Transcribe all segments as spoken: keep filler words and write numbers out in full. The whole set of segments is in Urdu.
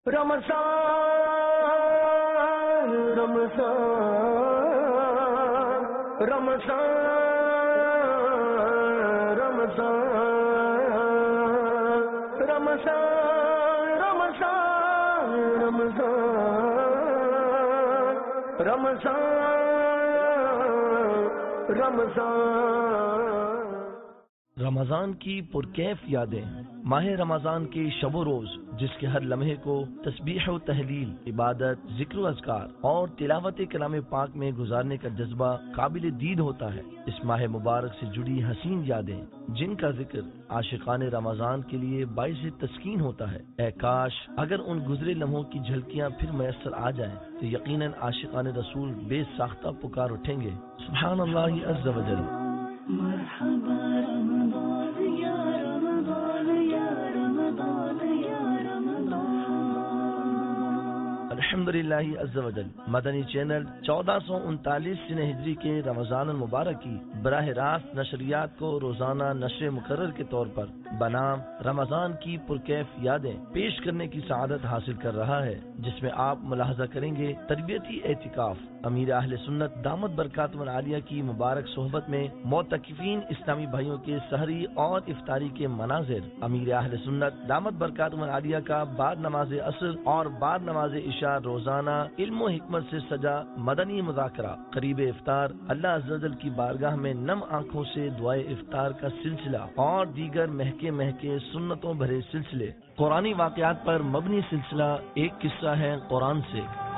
رمضان رمضان رمضان رمضان رمضان رمضان رمضان رمضان رمضان کی پرکیف یادیں، ماہ رمضان کے شب و روز جس کے ہر لمحے کو تسبیح و تحلیل، عبادت، ذکر و اذکار اور تلاوت کلام پاک میں گزارنے کا جذبہ قابل دید ہوتا ہے۔ اس ماہ مبارک سے جڑی حسین یادیں جن کا ذکر عاشقان رمضان کے لیے باعث تسکین ہوتا ہے۔ اے کاش اگر ان گزرے لمحوں کی جھلکیاں پھر میسر آ جائیں تو یقیناً عاشقان رسول بے ساختہ پکار اٹھیں گے، سبحان اللہ عز و جل۔ مرحبا رمضان یا رمضان یا رمضان یا رمضان۔ الحمدللہ عز و جل مدنی چینل چودہ سو انتالیس سن ہجری کے رمضان المبارک کی براہ راست نشریات کو روزانہ نشر مقرر کے طور پر بنام رمضان کی پرکیف یادیں پیش کرنے کی سعادت حاصل کر رہا ہے، جس میں آپ ملاحظہ کریں گے تربیتی اعتکاف، امیر اہل سنت دامت برکاتہ العالیہ کی مبارک صحبت میں معتکفین اسلامی بھائیوں کے سحری اور افطاری کے مناظر، امیر اہل سنت دامت برکاتہ العالیہ کا بعد نماز عصر اور بعد نماز عشاء روزانہ علم و حکمت سے سجا مدنی مذاکرہ، قریب افطار، اللہ عز و جل کی بارگاہ میں نم آنکھوں سے دعائے افطار کا سلسلہ اور دیگر مہکے مہکے سنتوں بھرے سلسلے، قرآنی واقعات پر مبنی سلسلہ ایک قصہ ہے قرآن سے۔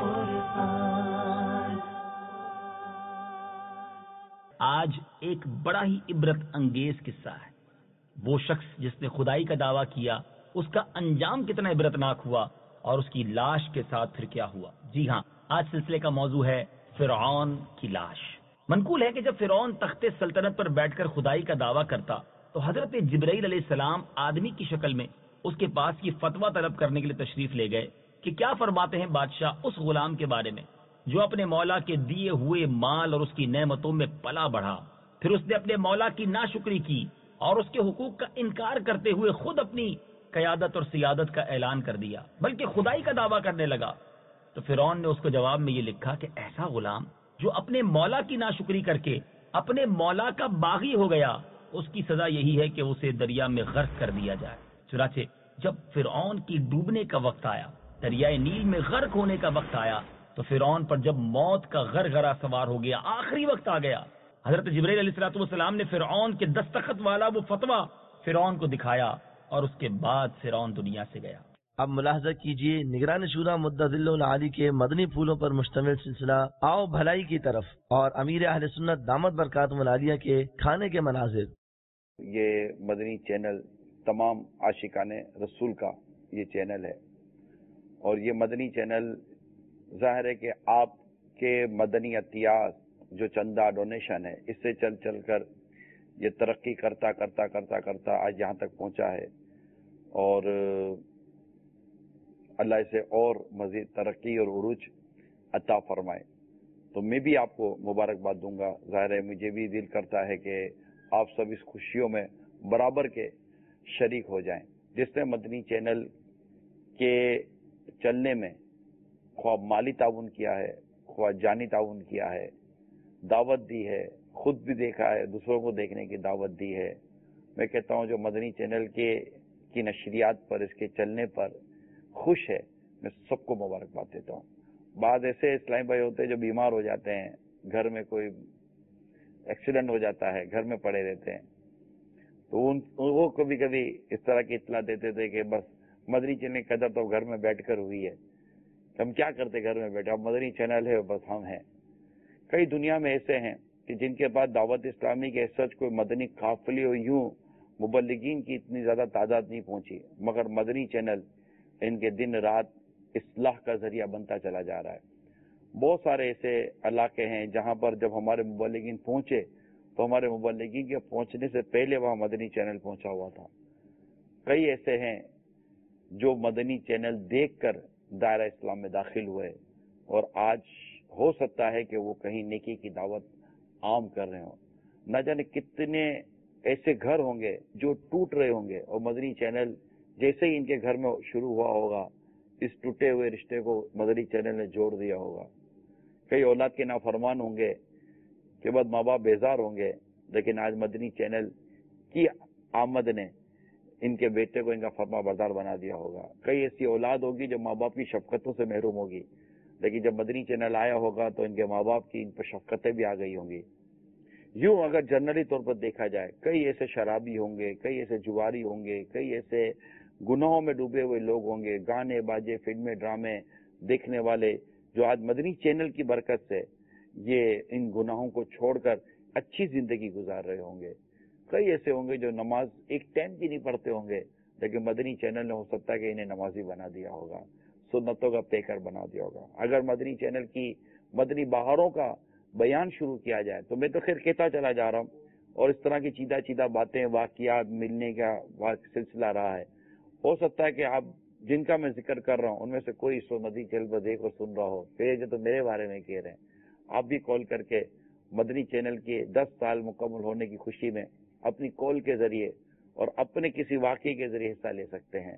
آج ایک بڑا ہی عبرت انگیز قصہ ہے۔ وہ شخص جس نے خدائی کا دعویٰ کیا، اس کا انجام کتنا عبرتناک ہوا اور اس کی لاش کے ساتھ پھر کیا ہوا۔ جی ہاں، آج سلسلے کا موضوع ہے فرعون کی لاش۔ منقول ہے کہ جب فرعون تخت سلطنت پر بیٹھ کر خدائی کا دعویٰ کرتا تو حضرت جبرائیل علیہ السلام آدمی کی شکل میں اس کے پاس یہ فتویٰ طلب کرنے کے لیے تشریف لے گئے کہ کیا فرماتے ہیں بادشاہ اس غلام کے بارے میں جو اپنے مولا کے دیے ہوئے مال اور اس کی نعمتوں میں پلا بڑھا، پھر اس نے اپنے مولا کی ناشکری کی اور اس کے حقوق کا انکار کرتے ہوئے خود اپنی قیادت اور سیادت کا اعلان کر دیا، بلکہ خدائی کا دعویٰ کرنے لگا۔ تو فرعون نے اس کو جواب میں یہ لکھا کہ ایسا غلام جو اپنے مولا کی ناشکری کر کے اپنے مولا کا باغی ہو گیا، اس کی سزا یہی ہے کہ اسے دریا میں غرق کر دیا جائے۔ چنانچہ جب فرعون کی ڈوبنے کا وقت آیا، دریائے نیل میں غرق ہونے کا وقت آیا، تو فرعون پر جب موت کا غرغرہ سوار ہو گیا، آخری وقت آ گیا، حضرت جبرائیل علیہ الصلوۃ والسلام نے فرعون کے دستخط والا وہ فتویٰ فرعون کو دکھایا اور اس کے بعد فرعون دنیا سے گیا۔ اب ملاحظہ کیجئے نگران شورا مدۃ ذل العالی کے مدنی پھولوں پر مشتمل سلسلہ آؤ بھلائی کی طرف اور امیر اہل سنت دامت برکاتہ العالیہ کے کھانے کے مناظر۔ یہ مدنی چینل تمام عاشقان رسول کا یہ چینل ہے، اور یہ مدنی چینل ظاہر ہے کہ آپ کے مدنی عطیات جو چندہ ڈونیشن ہے، اس سے چل چل کر یہ ترقی کرتا کرتا کرتا کرتا آج یہاں تک پہنچا ہے، اور اللہ اسے اور مزید ترقی اور عروج عطا فرمائے۔ تو میں بھی آپ کو مبارکباد دوں گا۔ ظاہر ہے مجھے بھی دل کرتا ہے کہ آپ سب اس خوشیوں میں برابر کے شریک ہو جائیں۔ جس نے مدنی چینل کے چلنے میں خواہ مالی تعاون کیا ہے، خواہ جانی تعاون کیا ہے، دعوت دی ہے، خود بھی دیکھا ہے، دوسروں کو دیکھنے کی دعوت دی ہے، میں کہتا ہوں جو مدنی چینل کے کی نشریات پر، اس کے چلنے پر خوش ہے، میں سب کو مبارکباد دیتا ہوں۔ بعض ایسے اسلامی بھائی ہوتے ہیں جو بیمار ہو جاتے ہیں، گھر میں کوئی ایکسیڈنٹ ہو جاتا ہے، گھر میں پڑے رہتے ہیں، تو ان وہ کبھی کبھی اس طرح کی اطلاع دیتے تھے کہ بس مدنی چینل کی قدر تو گھر میں بیٹھ کر ہوئی ہے، ہم کیا کرتے گھر میں بیٹھے، اب مدنی چینل ہے بس ہم ہیں۔ کئی دنیا میں ایسے ہیں کہ جن کے پاس دعوت اسلامی کے سچ کوئی مدنی قافلے اور یوں مبلغین کی اتنی زیادہ تعداد نہیں پہنچی، مگر مدنی چینل ان کے دن رات اصلاح کا ذریعہ بنتا چلا جا رہا ہے۔ بہت سارے ایسے علاقے ہیں جہاں پر جب ہمارے مبلغین پہنچے تو ہمارے مبلغین کے پہنچنے سے پہلے وہاں مدنی چینل پہنچا ہوا تھا۔ کئی ایسے ہیں جو مدنی چینل دیکھ کر دائرہ اسلام میں داخل ہوئے، اور آج ہو سکتا ہے کہ وہ کہیں نیکی کی دعوت عام کر رہے ہوں۔ نہ جانے کتنے ایسے گھر ہوں گے جو ٹوٹ رہے ہوں گے، اور مدنی چینل جیسے ہی ان کے گھر میں شروع ہوا ہوگا इस टूटे हुए रिश्ते को मदनी चैनल ने जोड़ दिया होगा। कई औलाद के नाफरमान होंगे के बाद माँ बाप बेजार होंगे, लेकिन आज मदनी चैनल की आमद ने इनके बेटे को इनका फर्मा बरदार बना दिया होगा। कई ऐसी औलाद होगी जो माँ बाप की शफकतों से महरूम होगी, लेकिन जब मदनी चैनल आया होगा तो इनके माँ बाप की इन पर शफकतें भी आ गई होंगी। यूं अगर जनरली तौर पर देखा जाए, कई ऐसे शराबी होंगे, कई ऐसे जुआरी होंगे, कई ऐसे गुनाहों में डूबे हुए लोग होंगे, गाने बाजे फिल्में ड्रामे देखने वाले, जो आज मदनी चैनल की बरकत से ये इन गुनाहों को छोड़कर अच्छी जिंदगी गुजार रहे होंगे। कई ऐसे होंगे जो नमाज एक टाइम भी नहीं पढ़ते होंगे, लेकिन मदनी चैनल ने हो सकता है कि इन्हें नमाजी बना दिया होगा, सुन्नतों का पेकर बना दिया होगा। अगर मदनी चैनल की मदनी बहारों का बयान शुरू किया जाए तो मैं तो खैर कहता चला जा रहा हूँ, और इस तरह की चीदा चीदा बातें वाकयात मिलने का सिलसिला रहा है। हो सकता है कि आप जिनका मैं जिक्र कर रहा हूँ उनमें से कोई सो मदनी चैनल पर देख और सुन रहा हो, फिर जो तो मेरे बारे में कह रहे हैं, आप भी कॉल करके मदनी चैनल के दस साल मुकम्मल होने की खुशी में अपनी कॉल के जरिए और अपने किसी वाक़ये के जरिए हिस्सा ले सकते हैं,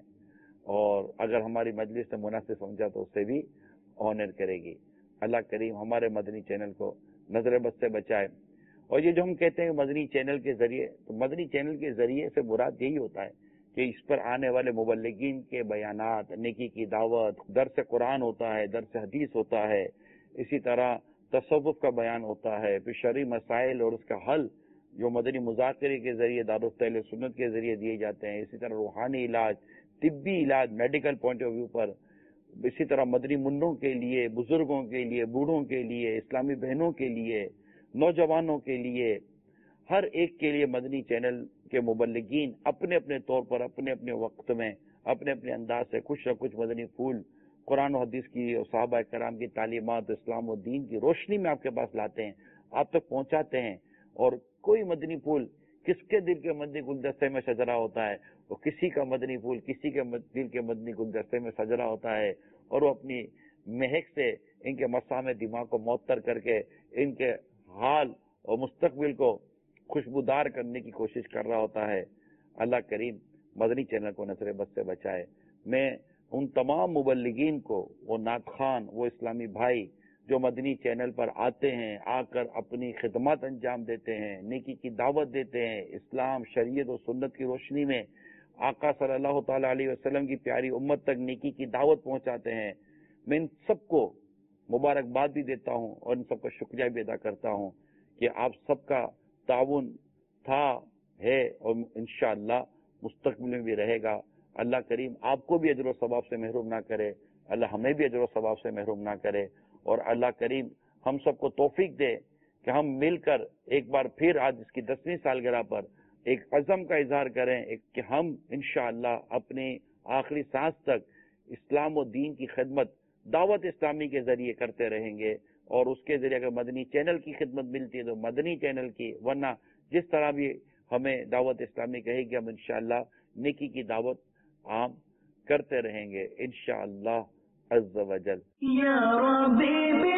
और अगर हमारी मजलिस ने मुनासिब समझा तो उससे भी ऑनर करेगी। अल्लाह करीम हमारे मदनी चैनल को नजर बद से बचाए। और ये जो हम कहते हैं मदनी चैनल के जरिए, तो मदनी चैनल के जरिए से मुराद यही होता है कि इस पर आने वाले मुबल्लिगीन के बयानात, नेकी की दावत, दर्स कुरान होता है, दर्स हदीस होता है, इसी तरह तसव्वुफ का बयान होता है, फिर शरई मसाइल और उसका हल जो मदनी मुज़ाकरे के जरिए दारुल अहले सुन्नत के जरिए दिए जाते हैं, इसी तरह रूहानी इलाज, तिब्बी इलाज मेडिकल पॉइंट ऑफ व्यू पर, इसी तरह मदनी मुन्नों के लिए, बुजुर्गों के लिए, बूढ़ों के लिए, इस्लामी बहनों के लिए, नौजवानों के लिए, हर एक के लिए मदनी चैनल के मुबल्लिगीन अपने अपने तौर पर अपने अपने वक्त में अपने अपने अंदाज से कुछ न कुछ मदनी फूल कुरान और हदीस की और सहाबा कराम की तालीमात, इस्लाम और दीन की रोशनी में आपके पास लाते हैं, आप तक पहुंचाते हैं। और कोई मदनी फूल किसके दिल के मदनी गुलदस्ते में सजरा होता है, वो किसी का मदनी फूल किसी के दिल के मदनी गुलदस्ते में सजरा होता है, और वो अपनी महक से इनके मसामे दिमाग को मुअत्तर करके इनके हाल और मुस्तकबिल को खुशबूदार करने की कोशिश कर रहा होता है। अल्लाह करीम मदनी चैनल को नजर बद से बचाए। मैं उन तमाम मुबल्लिगीन को, वो नातखान, वो इस्लामी भाई जो मदनी चैनल पर आते हैं, आकर अपनी खिदमत अंजाम देते हैं, नेकी की दावत देते हैं, इस्लाम, शरीयत और सुन्नत की रोशनी में आका सल्लल्लाहु ताला अलैहि वसल्लम की प्यारी उम्मत तक नेकी की दावत पहुंचाते हैं, मैं इन सबको मुबारकबाद भी देता हूं और इन सबका शुक्रिया भी अदा करता हूं कि आप सबका ताउन था, है और इंशाअल्लाह मुस्तकबिल में भी रहेगा। अल्लाह करीम आपको भी अजर व सवाब से महरूम ना करे, अल्लाह हमें भी अजर व सवाब से महरूम ना करे, और अल्लाह करीम हम सबको तौफीक दे कि हम मिलकर एक बार फिर आज इसकी दसवीं सालगिरह पर एक अज़म का इजहार करें एक कि हम इंशाअल्लाह अपने आखिरी सांस तक इस्लाम और दीन की खिदमत दावत इस्लामी के जरिए करते रहेंगे, और उसके जरिए अगर मदनी चैनल की खिदमत मिलती है तो मदनी चैनल की, वरना जिस तरह भी हमें दावत इस्लामी कहेगी हम इंशाअल्लाह नेकी की दावत आम करते रहेंगे इंशाअल्लाह अज़्ज़ व जल। या रब्बी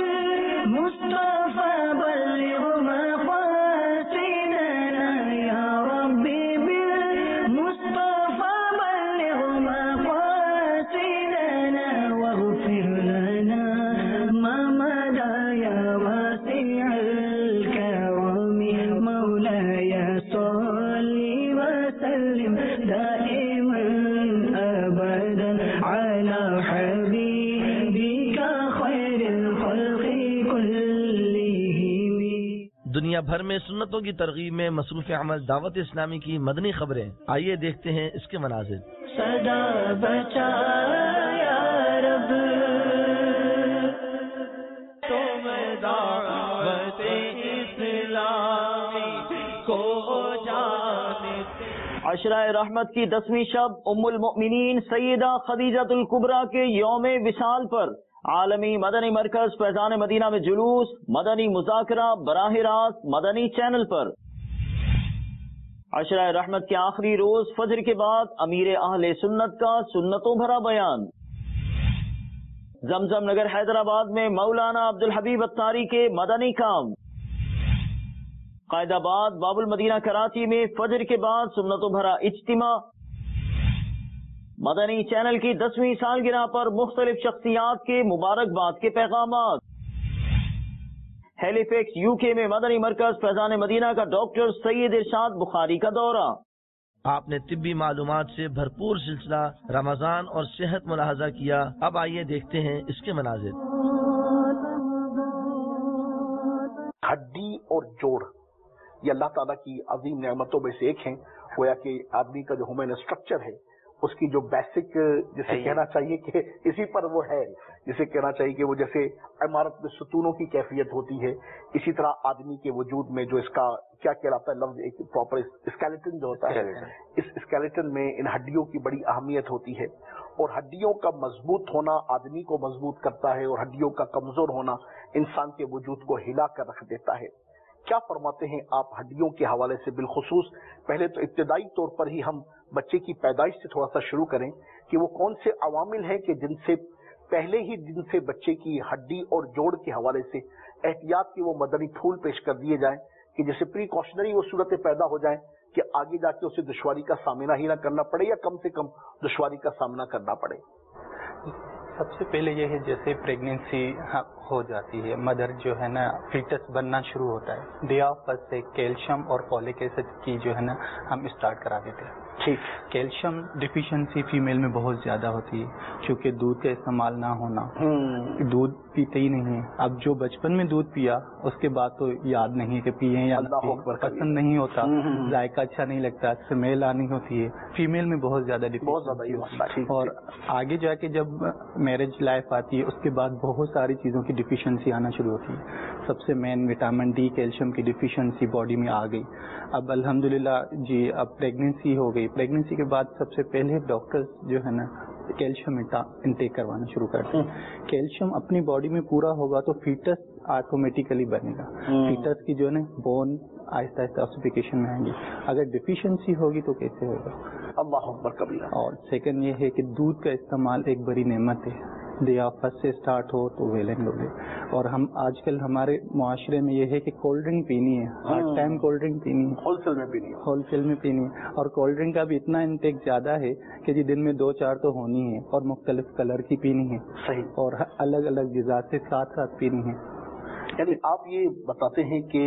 बिल मुस्तफा बल्लिग मक़ासिदना, या रब्बी बिल मुस्तफा बल्लिग मक़ासिदना, वग़फिर लना मा मदा या वासिअल करम, मौलाया सल्लि व सल्लिम दाइमन अबदन अला हबीबिका खैरिल खल्क़ि कुल्लिहिम। दुनिया भर में सुन्नतों की तरगीब में मसरूफ़ अमल दावत इस्लामी की मदनी खबरें, आइए देखते हैं इसके मनाज़िर। सदा बचा या रब तुम दावत इस्लामी को जानते। अशराए रहमत की दसवीं शब उम्मुल मोमिनीन सैयदा खदीजतुल कुबरा के यौम विसाल पर आलमी मदनी मरकज फैजान मदीना में जुलूस, मदनी मुज़ाकरा बराह रास्त मदनी चैनल पर। अशराए रहमत के आखिरी रोज फजर के बाद अमीर अहले सुन्नत का सुन्नतों भरा बयान। जमजम नगर हैदराबाद में मौलाना अब्दुल हबीब अत्तारी के मदनी काम। कायदाबाद बाबुल मदीना कराची में फजर के बाद सुन्नतों भरा इज्तिमा। مدنی چینل کی دسویں سالگرہ پر مختلف شخصیات کے مبارکباد کے پیغامات۔ ہیلی فیکس یو کے میں مدنی مرکز فیضان مدینہ کا ڈاکٹر سید ارشاد بخاری کا دورہ۔ آپ نے طبی معلومات سے بھرپور سلسلہ رمضان اور صحت ملاحظہ کیا، اب آئیے دیکھتے ہیں اس کے مناظر۔ ہڈی اور جوڑ یہ اللہ تعالیٰ کی عظیم نعمتوں میں سے ایک ہیں۔ گویا کہ آدمی کا جو ہیومن اسٹرکچر ہے اس کی جو بیسک جسے کہنا چاہیے کہ اسی پر وہ ہے، جسے کہنا چاہیے کہ وہ جیسے عمارت میں ستونوں کی کیفیت ہوتی ہے، اسی طرح آدمی کے وجود میں جو اس کا کیا کہلاتا ہے لفظ ایک پراپر اسکیلیٹن جو ہوتا ہے، اس اسکیلیٹن میں ان ہڈیوں کی بڑی اہمیت ہوتی ہے، اور ہڈیوں کا مضبوط ہونا آدمی کو مضبوط کرتا ہے، اور ہڈیوں کا کمزور ہونا انسان کے وجود کو ہلا کر رکھ دیتا ہے۔ کیا فرماتے ہیں آپ ہڈیوں کے حوالے سے؟ بالخصوص پہلے تو ابتدائی طور پر ہی ہم بچے کی پیدائش سے تھوڑا سا شروع کریں کہ وہ کون سے عوامل ہیں کہ جن سے پہلے ہی دن سے بچے کی ہڈی اور جوڑ کے حوالے سے احتیاط کی وہ مدنی پھول پیش کر دیے جائیں کہ جیسے پری کاشنری وہ صورتیں پیدا ہو جائیں کہ آگے جا کے اسے دشواری کا سامنا ہی نہ کرنا پڑے، یا کم سے کم دشواری کا سامنا کرنا پڑے۔ سب سے پہلے یہ ہے جیسے پریگنینسی ہو جاتی ہے، مدر جو ہے نا فیٹس بننا شروع ہوتا ہے، ڈے آف برتھ سے کیلشیم اور فولک ایسڈ کی جو ہے نا ہم اسٹارٹ کرا دیتے ہیں۔ ٹھیک، کیلشیم ڈیفیشنسی فیمیل میں بہت زیادہ ہوتی ہے کیونکہ دودھ کا استعمال نہ ہونا، دودھ پیتے ہی نہیں ہے۔ اب جو بچپن میں دودھ پیا اس کے بعد تو یاد نہیں ہے کہ پیے یا پسند نہیں ہوتا، ذائقہ اچھا نہیں لگتا، اسمیل آنی ہوتی ہے، فیمیل میں بہت زیادہ ڈیفیشنسی ہوتی ہے۔ اور آگے جا کے جب میرج لائف آتی ہے اس کے بعد بہت ساری چیزوں کی ڈیفیشنسی آنا شروع ہوتی ہے۔ سب سے مین وٹامن ڈی کیلشیم کی ڈیفیشنسی باڈی میں آ گئی۔ اب الحمدللہ جی اب پریگنینسی ہو گئی، پریگنینسی کے بعد سب سے پہلے ڈاکٹرز جو ہے نا کیلشیم انٹیک کروانا شروع کرتے ہیں۔ کیلشیم اپنی باڈی میں پورا ہوگا تو فیٹس آٹومیٹیکلی بنے گا، فیٹس کی جو ہے نا بون آہستہ آہستہ آسیفیکیشن میں آئیں گی۔ اگر ڈیفیشنسی ہوگی تو کیسے ہوگا؟ اللہ اکبر کبیرہ۔ اور سیکنڈ یہ ہے کہ دودھ کا استعمال ایک بڑی نعمت ہے، ڈے آف برتھ سے اسٹارٹ ہو تو ویلنگ ہو گئے۔ اور ہم آج کل ہمارے معاشرے میں یہ ہے کہ کولڈ ڈرنک پینی ہے، ہر ٹائم کولڈ ڈرنک پینی ہے، ہول سیل میں پینی ہے، ہول سیل میں پینی ہے، اور کولڈ ڈرنک کا بھی اتنا انٹیک زیادہ ہے کہ جی دن میں دو چار تو ہونی ہے، اور مختلف کلر کی پینی ہے، صحیح، اور الگ الگ غذا سے ساتھ ساتھ پینی ہے۔ یعنی آپ یہ بتاتے ہیں کہ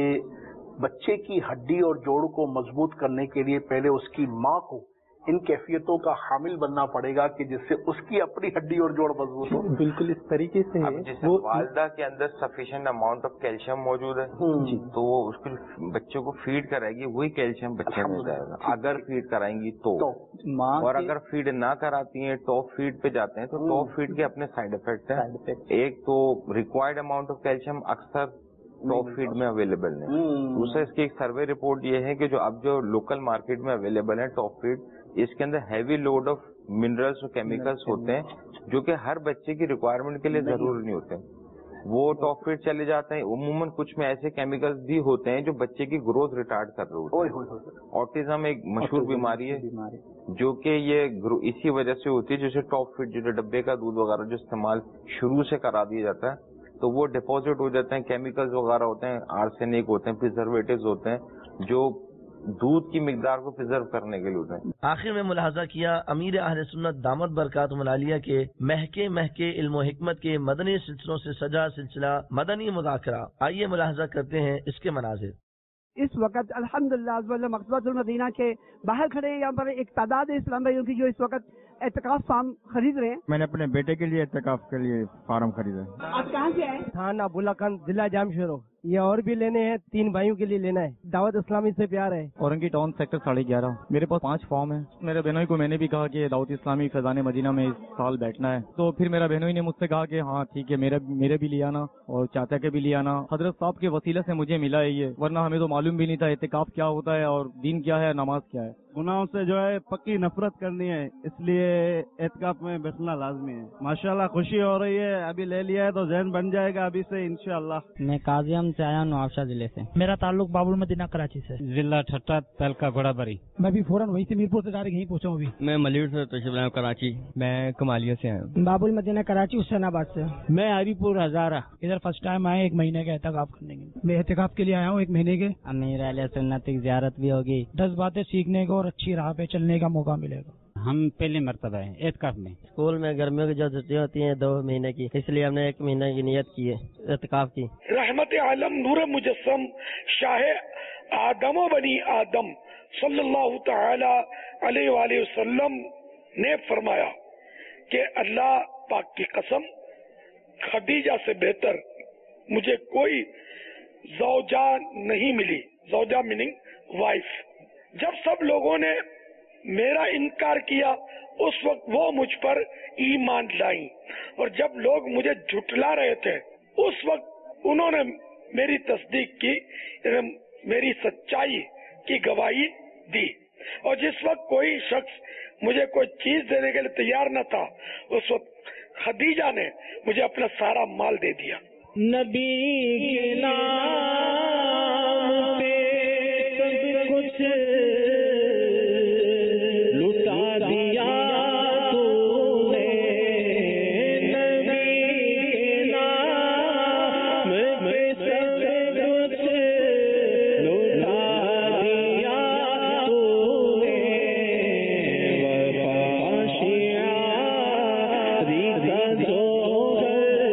بچے کی ہڈی اور جوڑ کو مضبوط کرنے کے لیے پہلے اس کی ماں کو ان کیفیتوں کا حامل بننا پڑے گا کہ جس سے اس کی اپنی ہڈی اور جوڑ مضبوط ہو۔ بالکل اس طریقے سے جیسے والدہ کے اندر سفیشینٹ اماؤنٹ آف کیلشیم موجود ہے تو وہ اس کو بچوں کو فیڈ کرائے گی، وہی کیلشیم بچے میں جائے گا اگر فیڈ کرائیں گی تو۔ اور اگر فیڈ نہ کراتی ہیں ٹاپ فیڈ پہ جاتے ہیں تو ٹاپ فیڈ کے اپنے سائڈ افیکٹ ہیں۔ ایک تو ریکوائرڈ اماؤنٹ آف کیلشیم اکثر ٹاپ فیڈ میں اویلیبل نہیں، دوسرا اس کی ایک سروے رپورٹ یہ ہے کہ جو اب جو لوکل مارکیٹ میں اویلیبل ہے ٹاپ فیڈ، اس کے اندر ہیوی لوڈ آف منرلس اور کیمیکلس ہوتے ہیں جو کہ ہر بچے کی ریکوائرمنٹ کے لیے ضروری نہیں ہوتے، وہ ٹاپ فیڈ چلے جاتے ہیں۔ عموماً کچھ میں ایسے کیمیکلس بھی ہوتے ہیں جو بچے کی گروتھ ریٹارڈ کر رہے ہوتے ہیں۔ آٹزم ایک مشہور بیماری ہے جو کہ یہ اسی وجہ سے ہوتی ہے، جیسے ٹاپ فیڈ جو ڈبے کا دودھ وغیرہ جو استعمال شروع سے کرا دیا جاتا ہے تو وہ ڈپازٹ ہو جاتے ہیں، کیمیکلز وغیرہ ہوتے ہیں، آرسینک ہوتے ہیں، پریزرویٹوز ہوتے ہیں جو دودھ کی مقدار کو پرزرو کرنے کے لیے ہوتے ہیں۔ آخر میں ملاحظہ کیا امیر اہل سنت دامت برکاتہم العالیہ کے مہکے مہکے علم و حکمت کے مدنی سلسلوں سے سجا سلسلہ مدنی مذاکرہ۔ آئیے ملاحظہ کرتے ہیں اس کے مناظر۔ اس وقت الحمدللہ مقصد المدینہ کے باہر کھڑے یہاں پر ایک تعداد اسلام بھائیوں کی جو اس وقت اعتکاف فارم خرید رہے ہیں۔ میں نے اپنے بیٹے کے لیے اعتکاف کے لیے فارم خریدا ہے۔ آپ کہاں سے آئے؟ تھانہ ابواللہ خان، ضلع جام شیرو۔ یہ اور بھی لینے ہیں، تین بھائیوں کے لیے لینا ہے، دعوت اسلامی سے پیار ہے۔ اورنگی ٹاؤن سیکٹر ساڑھے گیارہ۔ میرے پاس پانچ فارم ہیں۔ میرے بہنوئی کو میں نے بھی کہا کہ دعوت اسلامی فیضان مدینہ میں اس سال بیٹھنا ہے، تو پھر میرا بہنوئی نے مجھ سے کہا کہ ہاں ٹھیک ہے، میرے میرے بھی لے آنا اور چاچا کے بھی لے آنا۔ حضرت صاحب کے وسیلہ سے مجھے ملا ہے یہ، ورنہ ہمیں تو معلوم بھی نہیں تھا اعتکاف کیا ہوتا ہے اور دین کیا ہے، نماز کیا ہے۔ گناہوں سے جو ہے پکی نفرت کرنی ہے، اس لیے اعتکاف میں بیٹھنا لازمی ہے۔ ماشاءاللہ خوشی ہو رہی ہے، ابھی لے لیا ہے تو ذہن بن جائے گا ابھی سے انشاءاللہ۔ میں قاضیم سے آیا ہوں، نوابشاہ ضلع سے۔ میرا تعلق باب المدینہ کراچی سے، ضلع ٹھٹا تلکا گھوڑا بری۔ میں بھی فوراً وہیں سے میرپور سے ڈائریکٹ یہیں پہنچا ہوں ابھی۔ میں ملیور سے تشریف لایا ہوں کراچی۔ میں کمالیہ سے آیا ہوں۔ باب المدینہ کراچی، حسین آباد سے۔ میں ہری پور ہزارہ، ادھر فرسٹ ٹائم آئے ایک مہینے کا اعتکاف کرنے کے۔ میں اعتکاف کے لیے آیا ہوں ایک مہینے کے۔ امیر اہل سنت کی زیارت بھی ہوگی، دس باتیں سیکھنے کو اور اچھی راہ پہ چلنے کا موقع ملے گا۔ हम पहली मरतबा है एतकाफ में। स्कूल में गर्मियों की जो छुट्टियां होती हैं दो महीने की, इसलिए हमने एक महीने की नियत की है एतकाफ की। रहमत आलम नूर मुजस्सम शाह आदम बनी आदम सल्लल्लाहु तआला अलैहि वसल्लम ने फरमाया कि अल्लाह पाक की कसम, खदीजा से बेहतर मुझे कोई ज़ौजा नहीं मिली। ज़ौजा मीनिंग वाइफ। जब सब लोगों ने मेरा इनकार किया उस वक्त वो मुझ पर ईमान लाई, और जब लोग मुझे झुटला रहे थे उस वक्त उन्होंने मेरी तस्दीक की, मेरी सच्चाई की गवाही दी। और जिस वक्त कोई शख्स मुझे कोई चीज देने के लिए तैयार न था, उस वक्त खदीजा ने मुझे अपना सारा माल दे दिया। नबी के नाम पे सब कुछ लुटा दिया तूने, नबी के नाम पे सब कुछ लुटा दिया तूने, वफाशिया रिदा जोहर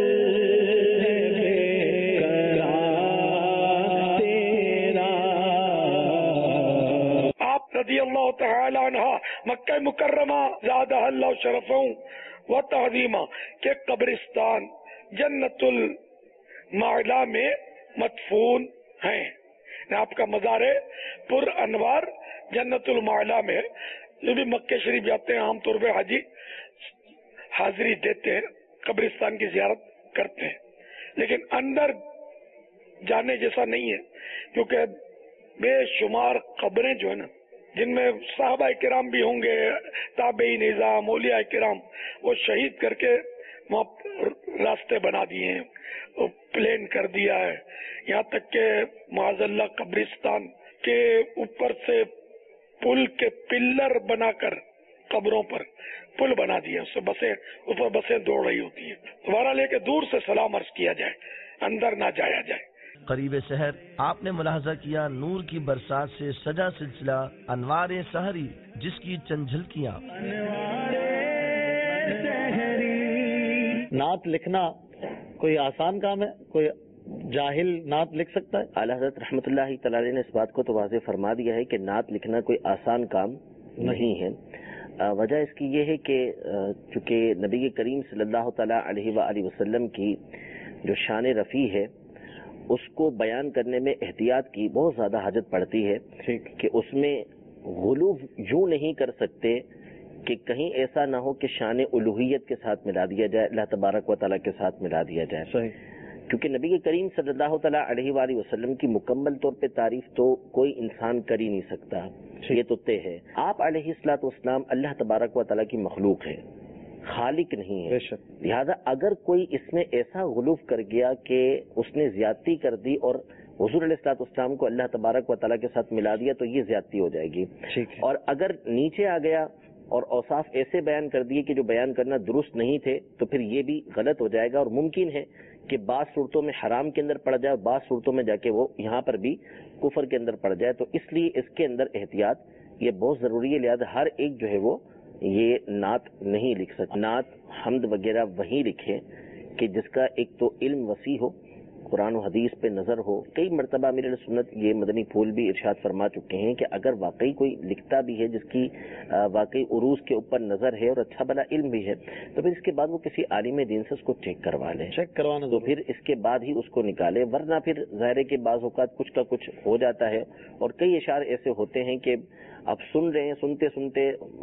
रज़ियल्लाहु तआला अन्हा मक्का मुकर्रमा ज़ादहा अल्लाहु शरफ़न व तअज़ीमा के कब्रिस्तान जन्नतुल माला में मदफून हैं। आपका मज़ार पुर अनवार जन्नतुल माला में। जो भी मक्के शरीफ जाते हैं आमतौर पे हाजी हाजिरी देते हैं, कब्रिस्तान की ज़ियारत करते हैं, लेकिन अंदर जाने जैसा नहीं है, क्योंकि बेशुमार कब्रें जो है ना, जिनमें साहबा किराम भी होंगे, ताबई निज़ाम औलिया किराम, वो शहीद करके वहाँ रास्ते बना दिए हैं, वो प्लेन कर दिया है। यहाँ तक के माज़ल्ला कब्रिस्तान के ऊपर से पुल के पिल्लर बनाकर कब्रों पर पुल बना दिए, उससे बसें ऊपर बसें दौड़ रही होती हैं। दोबारा लेके दूर से सलाम अर्ज किया जाए, अंदर ना जाया जाए। करीब शहर आपने मुलाहजा किया नूर की बरसात से सजा सिलसिला अनवारे सहरी, जिसकी चंद झलकियां। नात लिखना कोई आसान काम है? कोई जाहिल नात लिख सकता है? आला हज़रत रहमतुल्लाहि तआला अलैह ने इस बात को तो वाज़ेह फरमा दिया है कि नात लिखना कोई आसान काम नहीं है। वजह इसकी ये है कि चूँकि नबी करीम सल्लल्लाहु तआला अलैहि वसल्लम की जो शान रफ़ी है उसको बयान करने में एहतियात की बहुत ज़्यादा हाजत पड़ती है कि उसमें गुलूफ यूँ नहीं कर सकते कि कहीं ऐसा ना हो कि शान उलूहियत के साथ मिला दिया जाए, अल्लाह तबारक व तआला के साथ मिला दिया जाए। सही। क्योंकि नबी करीम सल्लल्लाहु तआला अलैहि वसल्लम की मुकम्मल तौर पे तारीफ तो कोई इंसान कर ही नहीं सकता, ये तो तय है। आप अलैहिस्सलातु वस्सलाम अल्लाह तबारक व तआला की मखलूक है, खालिक नहीं है। लिहाजा अगर कोई इसमें ऐसा गुलूफ कर गया कि उसने ज्यादती कर दी और हुजूर अलैहिस्सलातु वस्सलाम को अल्लाह तबारक व तआला के साथ मिला दिया, तो ये ज्यादती हो जाएगी। और अगर नीचे आ गया और औसाफ ऐसे बयान कर दिए कि जो बयान करना दुरुस्त नहीं थे, तो फिर ये भी गलत हो जाएगा। और मुमकिन है कि बाज़ सूरतों में हराम के अंदर पड़ जाए, बाज़ सूरतों में जाके वो यहाँ पर भी कुफर के अंदर पड़ जाए। तो इसलिए इसके अंदर एहतियात ये बहुत जरूरी है। लिहाजा हर एक जो है वो ये नात नहीं लिख सकता। नात हम्द वगैरह वही लिखे कि जिसका एक तो इल्म वसी हो, कुरान और हदीस पे नजर हो। कई मरतबा अमीर सुन्नत ये मदनी फूल भी इरशाद फरमा चुके हैं कि अगर वाकई कोई लिखता भी है जिसकी वाकई उरूज के ऊपर नजर है और अच्छा भला इल्म भी है, तो फिर इसके बाद वो किसी आलिम दीन से उसको चेक करवा ले, चेक करवाना तो फिर इसके बाद ही उसको निकाले, वरना फिर ज़ाहिर के बाज़ औक़ात कुछ का कुछ हो जाता है। और कई इशारे ऐसे होते हैं कि आप सुन रहे हैं, सुनते सुनते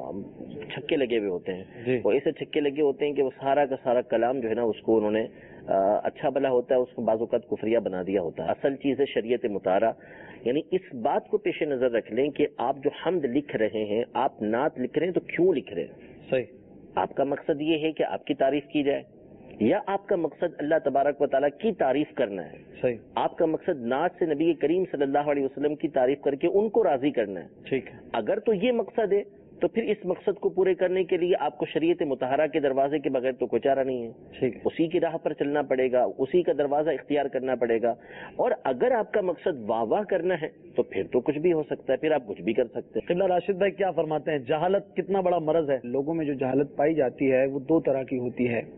छक्के लगे हुए होते हैं, वो ऐसे छक्के लगे होते हैं कि वो सारा का सारा कलाम जो है ना उसको उन्होंने आ, अच्छा भला होता है उसको बाज़-औक़ात कुफरिया बना दिया होता है। असल चीज़ है शरीयत मुतारा। यानी इस बात को पेश नजर रख लें कि आप जो हम्द लिख रहे हैं, आप नात लिख रहे हैं, तो क्यों लिख रहे हैं? सही। आपका मकसद ये है कि आपकी तारीफ की जाए, या आपका मकसद अल्लाह तबारक व तआला की तारीफ करना है? सही। आपका मकसद नात से नबी करीम सल्लल्लाहु अलैहि वसल्लम की तारीफ करके उनको राजी करना है? ठीक है। अगर तो ये मकसद है تو پھر اس مقصد کو پورے کرنے کے لیے آپ کو شریعت مطہرہ کے دروازے کے بغیر تو کوئی چارہ نہیں ہے، اسی کی راہ پر چلنا پڑے گا، اسی کا دروازہ اختیار کرنا پڑے گا. اور اگر آپ کا مقصد واہ واہ کرنا ہے تو پھر تو کچھ بھی ہو سکتا ہے، پھر آپ کچھ بھی کر سکتے ہیں. قبلہ راشد بھائی کیا فرماتے ہیں، جہالت کتنا بڑا مرض ہے؟ لوگوں میں جو جہالت پائی جاتی ہے وہ دو طرح کی ہوتی ہے.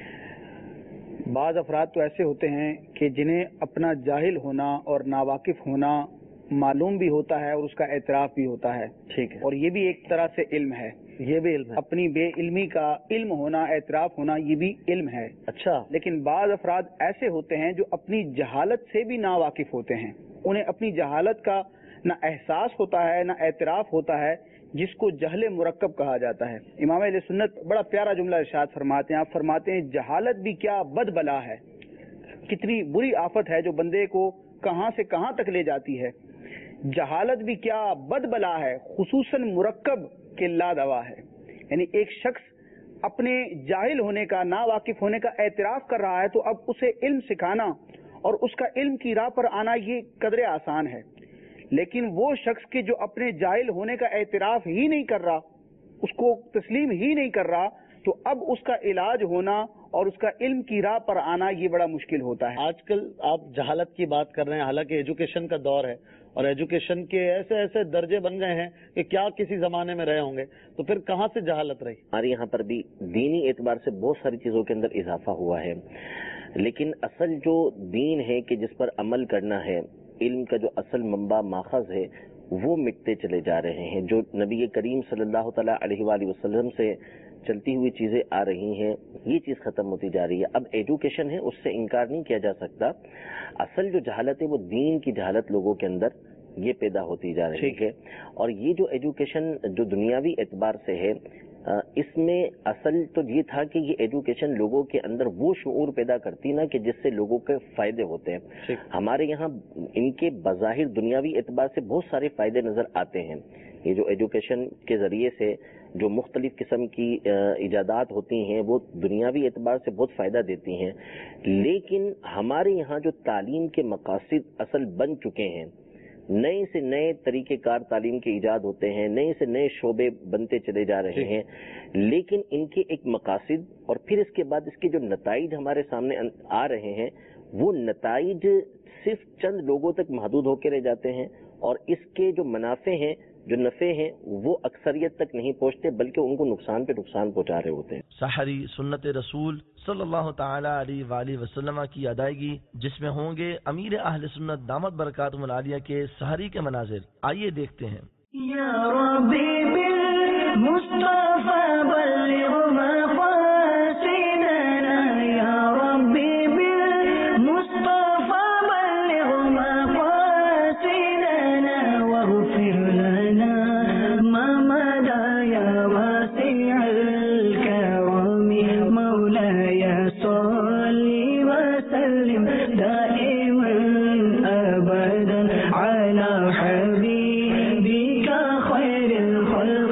بعض افراد تو ایسے ہوتے ہیں کہ جنہیں اپنا جاہل ہونا اور ناواقف ہونا معلوم بھی ہوتا ہے اور اس کا اعتراف بھی ہوتا ہے. ٹھیک ہے. اور یہ بھی ایک طرح سے علم ہے. یہ بھی علم ہے. اپنی بے علمی کا علم ہونا، اعتراف ہونا، یہ بھی علم ہے. اچھا. لیکن بعض افراد ایسے ہوتے ہیں جو اپنی جہالت سے بھی ناواقف ہوتے ہیں. انہیں اپنی جہالت کا نہ احساس ہوتا ہے نہ اعتراف ہوتا ہے، جس کو جہل مرکب کہا جاتا ہے. امام اہل سنت بڑا پیارا جملہ ارشاد فرماتے ہیں. آپ فرماتے ہیں جہالت بھی کیا بد بلا ہے، کتنی بری آفت ہے جو بندے کو کہاں سے کہاں تک لے جاتی ہے. جہالت بھی کیا بد بلا ہے، خصوصاً مرکب کے لا دوا ہے. یعنی ایک شخص اپنے جاہل ہونے کا، نا واقف ہونے کا اعتراف کر رہا ہے تو اب اسے علم سکھانا اور اس کا علم کی راہ پر آنا یہ قدرے آسان ہے. لیکن وہ شخص کے جو اپنے جاہل ہونے کا اعتراف ہی نہیں کر رہا، اس کو تسلیم ہی نہیں کر رہا، تو اب اس کا علاج ہونا اور اس کا علم کی راہ پر آنا یہ بڑا مشکل ہوتا ہے. آج کل آپ جہالت کی بات کر رہے ہیں، حالانکہ ایجوکیشن کا دور ہے اور ایجوکیشن کے ایسے ایسے درجے بن گئے ہیں کہ کیا کسی زمانے میں رہے ہوں گے، تو پھر کہاں سے جہالت رہی؟ ہمارے یہاں پر بھی دینی اعتبار سے بہت ساری چیزوں کے اندر اضافہ ہوا ہے، لیکن اصل جو دین ہے کہ جس پر عمل کرنا ہے، علم کا جو اصل منبع ماخذ ہے، وہ مٹتے چلے جا رہے ہیں. جو نبی کریم صلی اللہ تعالی علیہ وآلہ وسلم سے چلتی ہوئی چیزیں آ رہی ہیں، یہ چیز ختم ہوتی جا رہی ہے. اب ایجوکیشن ہے، اس سے انکار نہیں کیا جا سکتا. اصل جو جہالت ہے وہ دین کی جہالت لوگوں کے اندر یہ پیدا ہوتی جا رہی ہے. اور یہ جو ایجوکیشن جو دنیاوی اعتبار سے ہے، اس میں اصل تو یہ تھا کہ یہ ایجوکیشن لوگوں کے اندر وہ شعور پیدا کرتی نا کہ جس سے لوگوں کے فائدے ہوتے ہیں. ہمارے یہاں ان کے بظاہر دنیاوی اعتبار سے بہت سارے فائدے نظر آتے ہیں. یہ جو ایجوکیشن کے ذریعے سے جو مختلف قسم کی ایجادات ہوتی ہیں وہ دنیاوی اعتبار سے بہت فائدہ دیتی ہیں، لیکن ہمارے یہاں جو تعلیم کے مقاصد اصل بن چکے ہیں، نئے سے نئے طریقہ کار تعلیم کے ایجاد ہوتے ہیں، نئے سے نئے شعبے بنتے چلے جا رہے ہیں، لیکن ان کے ایک مقاصد اور پھر اس کے بعد اس کے جو نتائج ہمارے سامنے آ رہے ہیں، وہ نتائج صرف چند لوگوں تک محدود ہو کے رہ جاتے ہیں، اور اس کے جو منافع ہیں، جو نفع ہیں، وہ اکثریت تک نہیں پہنچتے بلکہ ان کو نقصان پہ نقصان پہنچا رہے ہوتے ہیں. سحری سنت رسول صلی اللہ تعالی علیہ وآلہ وسلم کی ادائیگی، جس میں ہوں گے امیر اہل سنت دامت برکاتہم العالیہ کے سحری کے مناظر. آئیے دیکھتے ہیں. یا ربی بالمصطفى بلغ مقاصدنا، یا ربی بالمصطفى بلغ مقاصدنا واغفر لنا ما مضى یا واسع الكرم مولاي صل وسلم دائما ابدا على حبيبك خير الخلق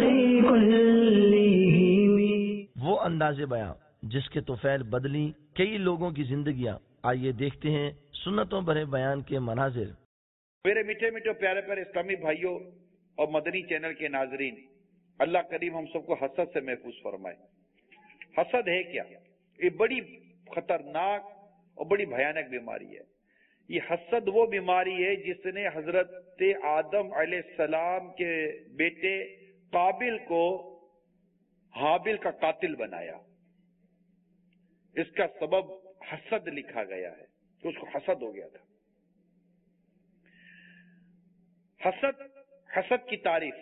كلهم. وہ انداز بیان جس کے توفیل بدلی کئی لوگوں کی زندگیاں. آئیے دیکھتے ہیں سنتوں بھرے بیان کے مناظر. میرے میٹھے میٹھے پیارے پیارے اسلامی بھائیوں اور مدنی چینل کے ناظرین، اللہ کریم ہم سب کو حسد سے محفوظ فرمائے. حسد ہے کیا؟ یہ بڑی خطرناک اور بڑی بھیانک بیماری ہے. یہ حسد وہ بیماری ہے جس نے حضرت آدم علیہ السلام کے بیٹے قابل کو حابل کا قاتل بنایا. اس کا سبب حسد لکھا گیا ہے کہ اس کو حسد ہو گیا تھا. حسد حسد کی تعریف،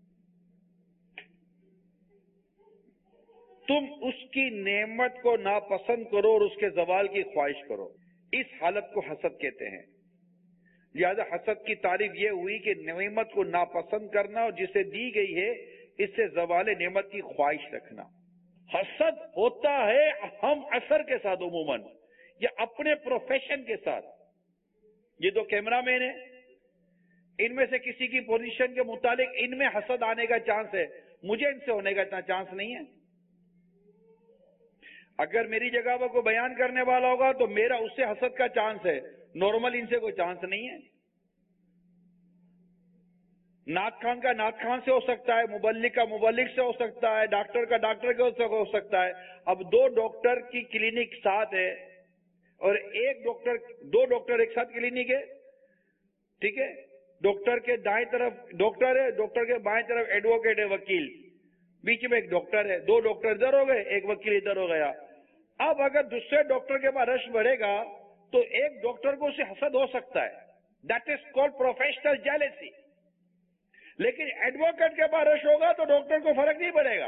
تم اس کی نعمت کو ناپسند کرو اور اس کے زوال کی خواہش کرو، اس حالت کو حسد کہتے ہیں. لہذا حسد کی تعریف یہ ہوئی کہ نعمت کو ناپسند کرنا اور جسے دی گئی ہے اس سے زوال نعمت کی خواہش رکھنا. حسد ہوتا ہے ہم اثر کے ساتھ عموماً یا اپنے پروفیشن کے ساتھ. یہ دو کیمرہ مین ہیں، ان میں سے کسی کی پوزیشن کے متعلق ان میں حسد آنے کا چانس ہے، مجھے ان سے ہونے کا اتنا چانس نہیں ہے. اگر میری جگہ پر کوئی بیان کرنے والا ہوگا تو میرا اس سے حسد کا چانس ہے، نارمل ان سے کوئی چانس نہیں ہے. नात खान का नात खान से हो सकता है, मुबल्लिग का मुबल्लिग से हो सकता है, डॉक्टर का डॉक्टर के हो सकता है। अब दो डॉक्टर की क्लिनिक साथ है और एक डॉक्टर, दो डॉक्टर एक साथ क्लिनिक है, ठीक है। डॉक्टर के दाएं तरफ डॉक्टर है, डॉक्टर के बाएं तरफ एडवोकेट है, वकील, बीच में एक डॉक्टर है। दो डॉक्टर इधर हो गए, एक वकील इधर हो गया। अब अगर दूसरे डॉक्टर के पास रश बढ़ेगा तो एक डॉक्टर को उससे हसद हो सकता है, that is called professional jealousy. लेकिन एडवोकेट के पास रश होगा तो डॉक्टर को फर्क नहीं पड़ेगा,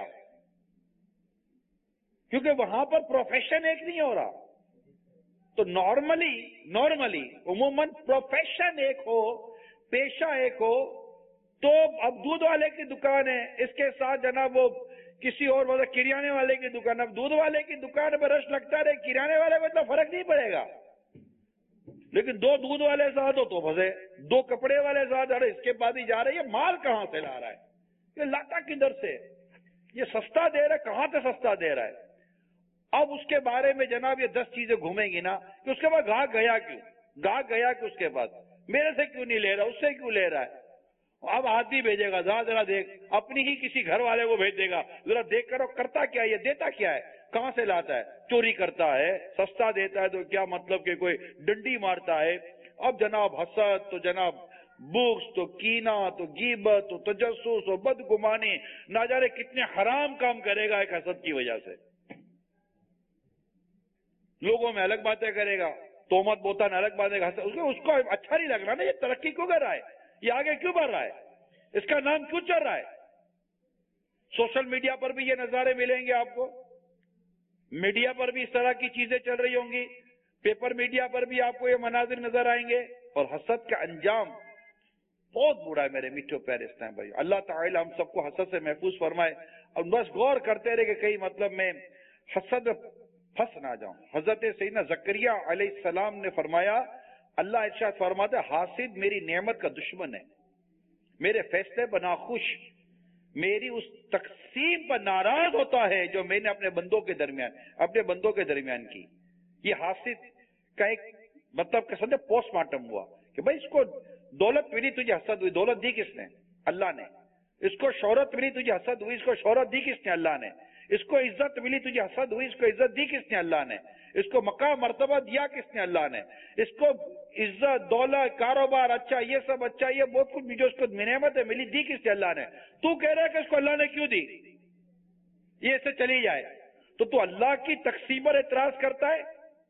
क्योंकि वहां पर प्रोफेशन एक नहीं हो रहा। तो नॉर्मली नॉर्मली उमूमन प्रोफेशन एक हो, पेशा एक हो। तो अब दूध वाले की दुकान है, इसके साथ जनाब वो किसी और मतलब किराने वाले की दुकान, अब दूध वाले की दुकान पर रश लगता रहे, किराने वाले को इतना फर्क नहीं पड़ेगा। लेकिन दो दूध वाले साथ हो तो फंसे, दो कपड़े वाले साथ, अरे इसके बाद ही जा रहे, ये माल कहां से ला रहा है, ये लाता किधर से, ये सस्ता दे रहा है, कहां से सस्ता दे रहा है। अब उसके बारे में जनाब ये दस चीजें घूमेंगी ना कि उसके बाद गाहक गया क्यों, गाहक गया कि उसके बाद मेरे से क्यों नहीं ले रहा, उससे क्यों ले रहा है। अब आदमी भेजेगा, जरा जरा देख, अपनी ही किसी घर वाले को भेज देगा, जरा देख करो करता क्या है, ये देता क्या है, कहां से लाता है, चोरी करता है, सस्ता देता है तो क्या मतलब कि कोई डंडी मारता है। अब जनाब हसद तो जनाब बुक्स तो कीना तो गीबत तो तजस्सुस तो बदगुमानी, ना जाने कितने हराम काम करेगा एक हसद की वजह से। लोगों में अलग बातें करेगा, तोमत बोतान अलग बातें, उसको उसको अच्छा नहीं लग रहा ना, ये तरक्की क्यों कर रहा है, ये आगे क्यों बढ़ रहा है, इसका नाम क्यों चल रहा है। सोशल मीडिया पर भी ये नजारे मिलेंगे आपको, मीडिया पर भी इस तरह की चीजें चल रही होंगी, पेपर मीडिया पर भी आपको ये मनाजिर नजर आएंगे। और हसद का अंजाम बहुत बुरा है मेरे मिठो प्यारे इस्लाम भाई। अल्लाह ताला हम सबको हसद से महफूज फरमाए। और बस गौर करते रहे कि कई मतलब में हसद फंस ना जाऊं। हजरत सैयदना जकरिया अलैहिस्सलाम ने फरमाया, अल्लाह इरशाद फरमाता है, हासिद मेरी नेमत का दुश्मन है, मेरे फैसले पर नाखुश, मेरी उस तकसीम पर नाराज होता है जो मैंने अपने बंदों के दरमियान अपने बंदों के दरमियान की। ये हासिद का एक मतलब के समझे पोस्टमार्टम हुआ कि भाई इसको दौलत मिली, तुझे हसद हुई, दौलत दी किसने, अल्लाह ने। इसको शोहरत मिली, तुझे हसद हुई, इसको शोहरत दी किसने, अल्लाह ने। इसको इज्जत मिली, तुझे हसद हुई, इसको इज्जत दी किसने, अल्लाह ने। इसको मकाम मर्तबा दिया किसने, अल्लाह ने। इसको इज्जत दौलत कारोबार अच्छा, ये सब अच्छा, ये बहुत कुछ जो इसको नेमत है मिली, दी किसने, अल्लाह ने। तू कह रहा है कि इसको अल्लाह ने क्यों दी, ये इससे चली जाए, तो तू अल्लाह की तकसीम पर एतराज करता है।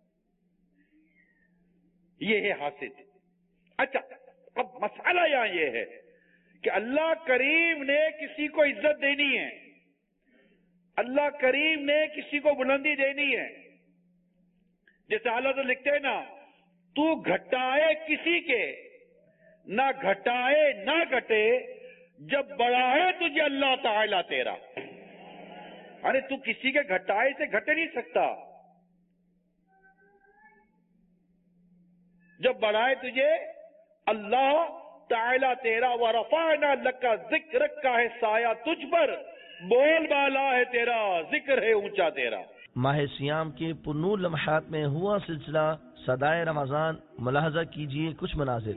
ये है हासिद। अच्छा, अब मसाला यहां ये है कि अल्लाह करीम ने किसी को इज्जत देनी है, अल्लाह करीम ने किसी को बुलंदी देनी है। जैसे अल्लाह तो लिखते हैं ना, तू घटाए किसी के, ना घटाए ना घटे, जब बढ़ाए तुझे अल्लाह ताला तेरा। अरे तू किसी के घटाए से घटे नहीं सकता, जब बढ़ाए तुझे अल्लाह ताला तेरा। व रफाना लका जिक्र का है साया तुझ पर, बोल बाला है तेरा, जिक्र है ऊंचा तेरा। माह सियाम के पुरनूर लम्हात में हुआ सिलसिला सदाए रमजान, मुलाहजा कीजिए कुछ मनाजिर।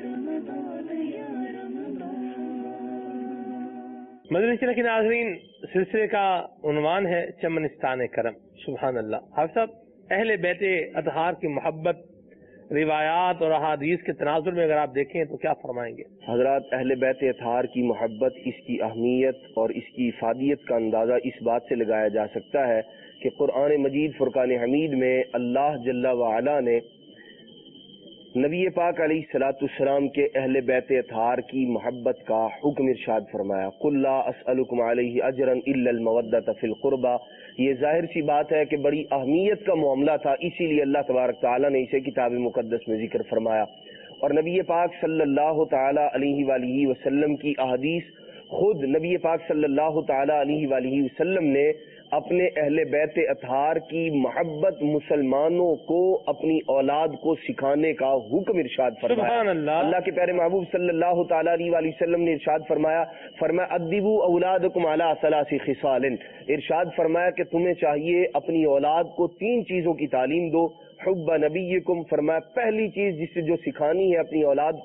मदनी चैनल के नाज़रीन, सिलसिले का उन्वान है चमनिस्तान करम। सुभान अल्लाह। हाफ़िज़ साहब, अहले बैते अतहार की मोहब्बत रिवायात और अहादीस के तनाजुर में अगर आप देखें तो क्या फरमाएंगे? हजरत अहले बैत अतहार की मोहब्बत, इसकी अहमियत और इसकी इफादियत का अंदाज़ा इस बात से लगाया जा सकता है कि कुरान मजीद फुरकान हमीद में अल्लाह जल्ला व अला ने नबी पाक अलैहिस्सलाम के अहले बैत अतहार की मोहब्बत का हुक्म इरशाद फरमाया, कुल ला अस्अलुकुम अलैहि अजरन इल्लल मवद्दत फिल कुर्बा। ये जाहिर सी बात है कि बड़ी अहमियत का मामला था, इसीलिए अल्लाह तबारक तआला ने इसे किताब मुकद्दस में जिक्र फरमाया। और नबी पाक सल्लल्लाहु तआला अलैहि वालिहि वसल्लम की अहदीस, खुद नबी पाक सल्लल्लाहु तआला अलैहि वालिहि वसल्लम ने अपने अहले बैत अतहार की मोहब्बत मुसलमानों को अपनी औलाद को सिखाने का हुक्म इरशाद फरमाया। अल्लाह के प्यारे महबूब सल्लल्लाहु तआला अलैहि वसल्लम ने इरशाद फरमाया फरमाया अद्दिबू औलादकुम अला सलासी खिसालिन। इरशाद फरमाया कि तुम्हें चाहिए अपनी औलाद को तीन चीजों की तालीम दो। हुब्बा नबीयकुम, फरमाया पहली चीज जिससे जो सिखानी है अपनी औलाद को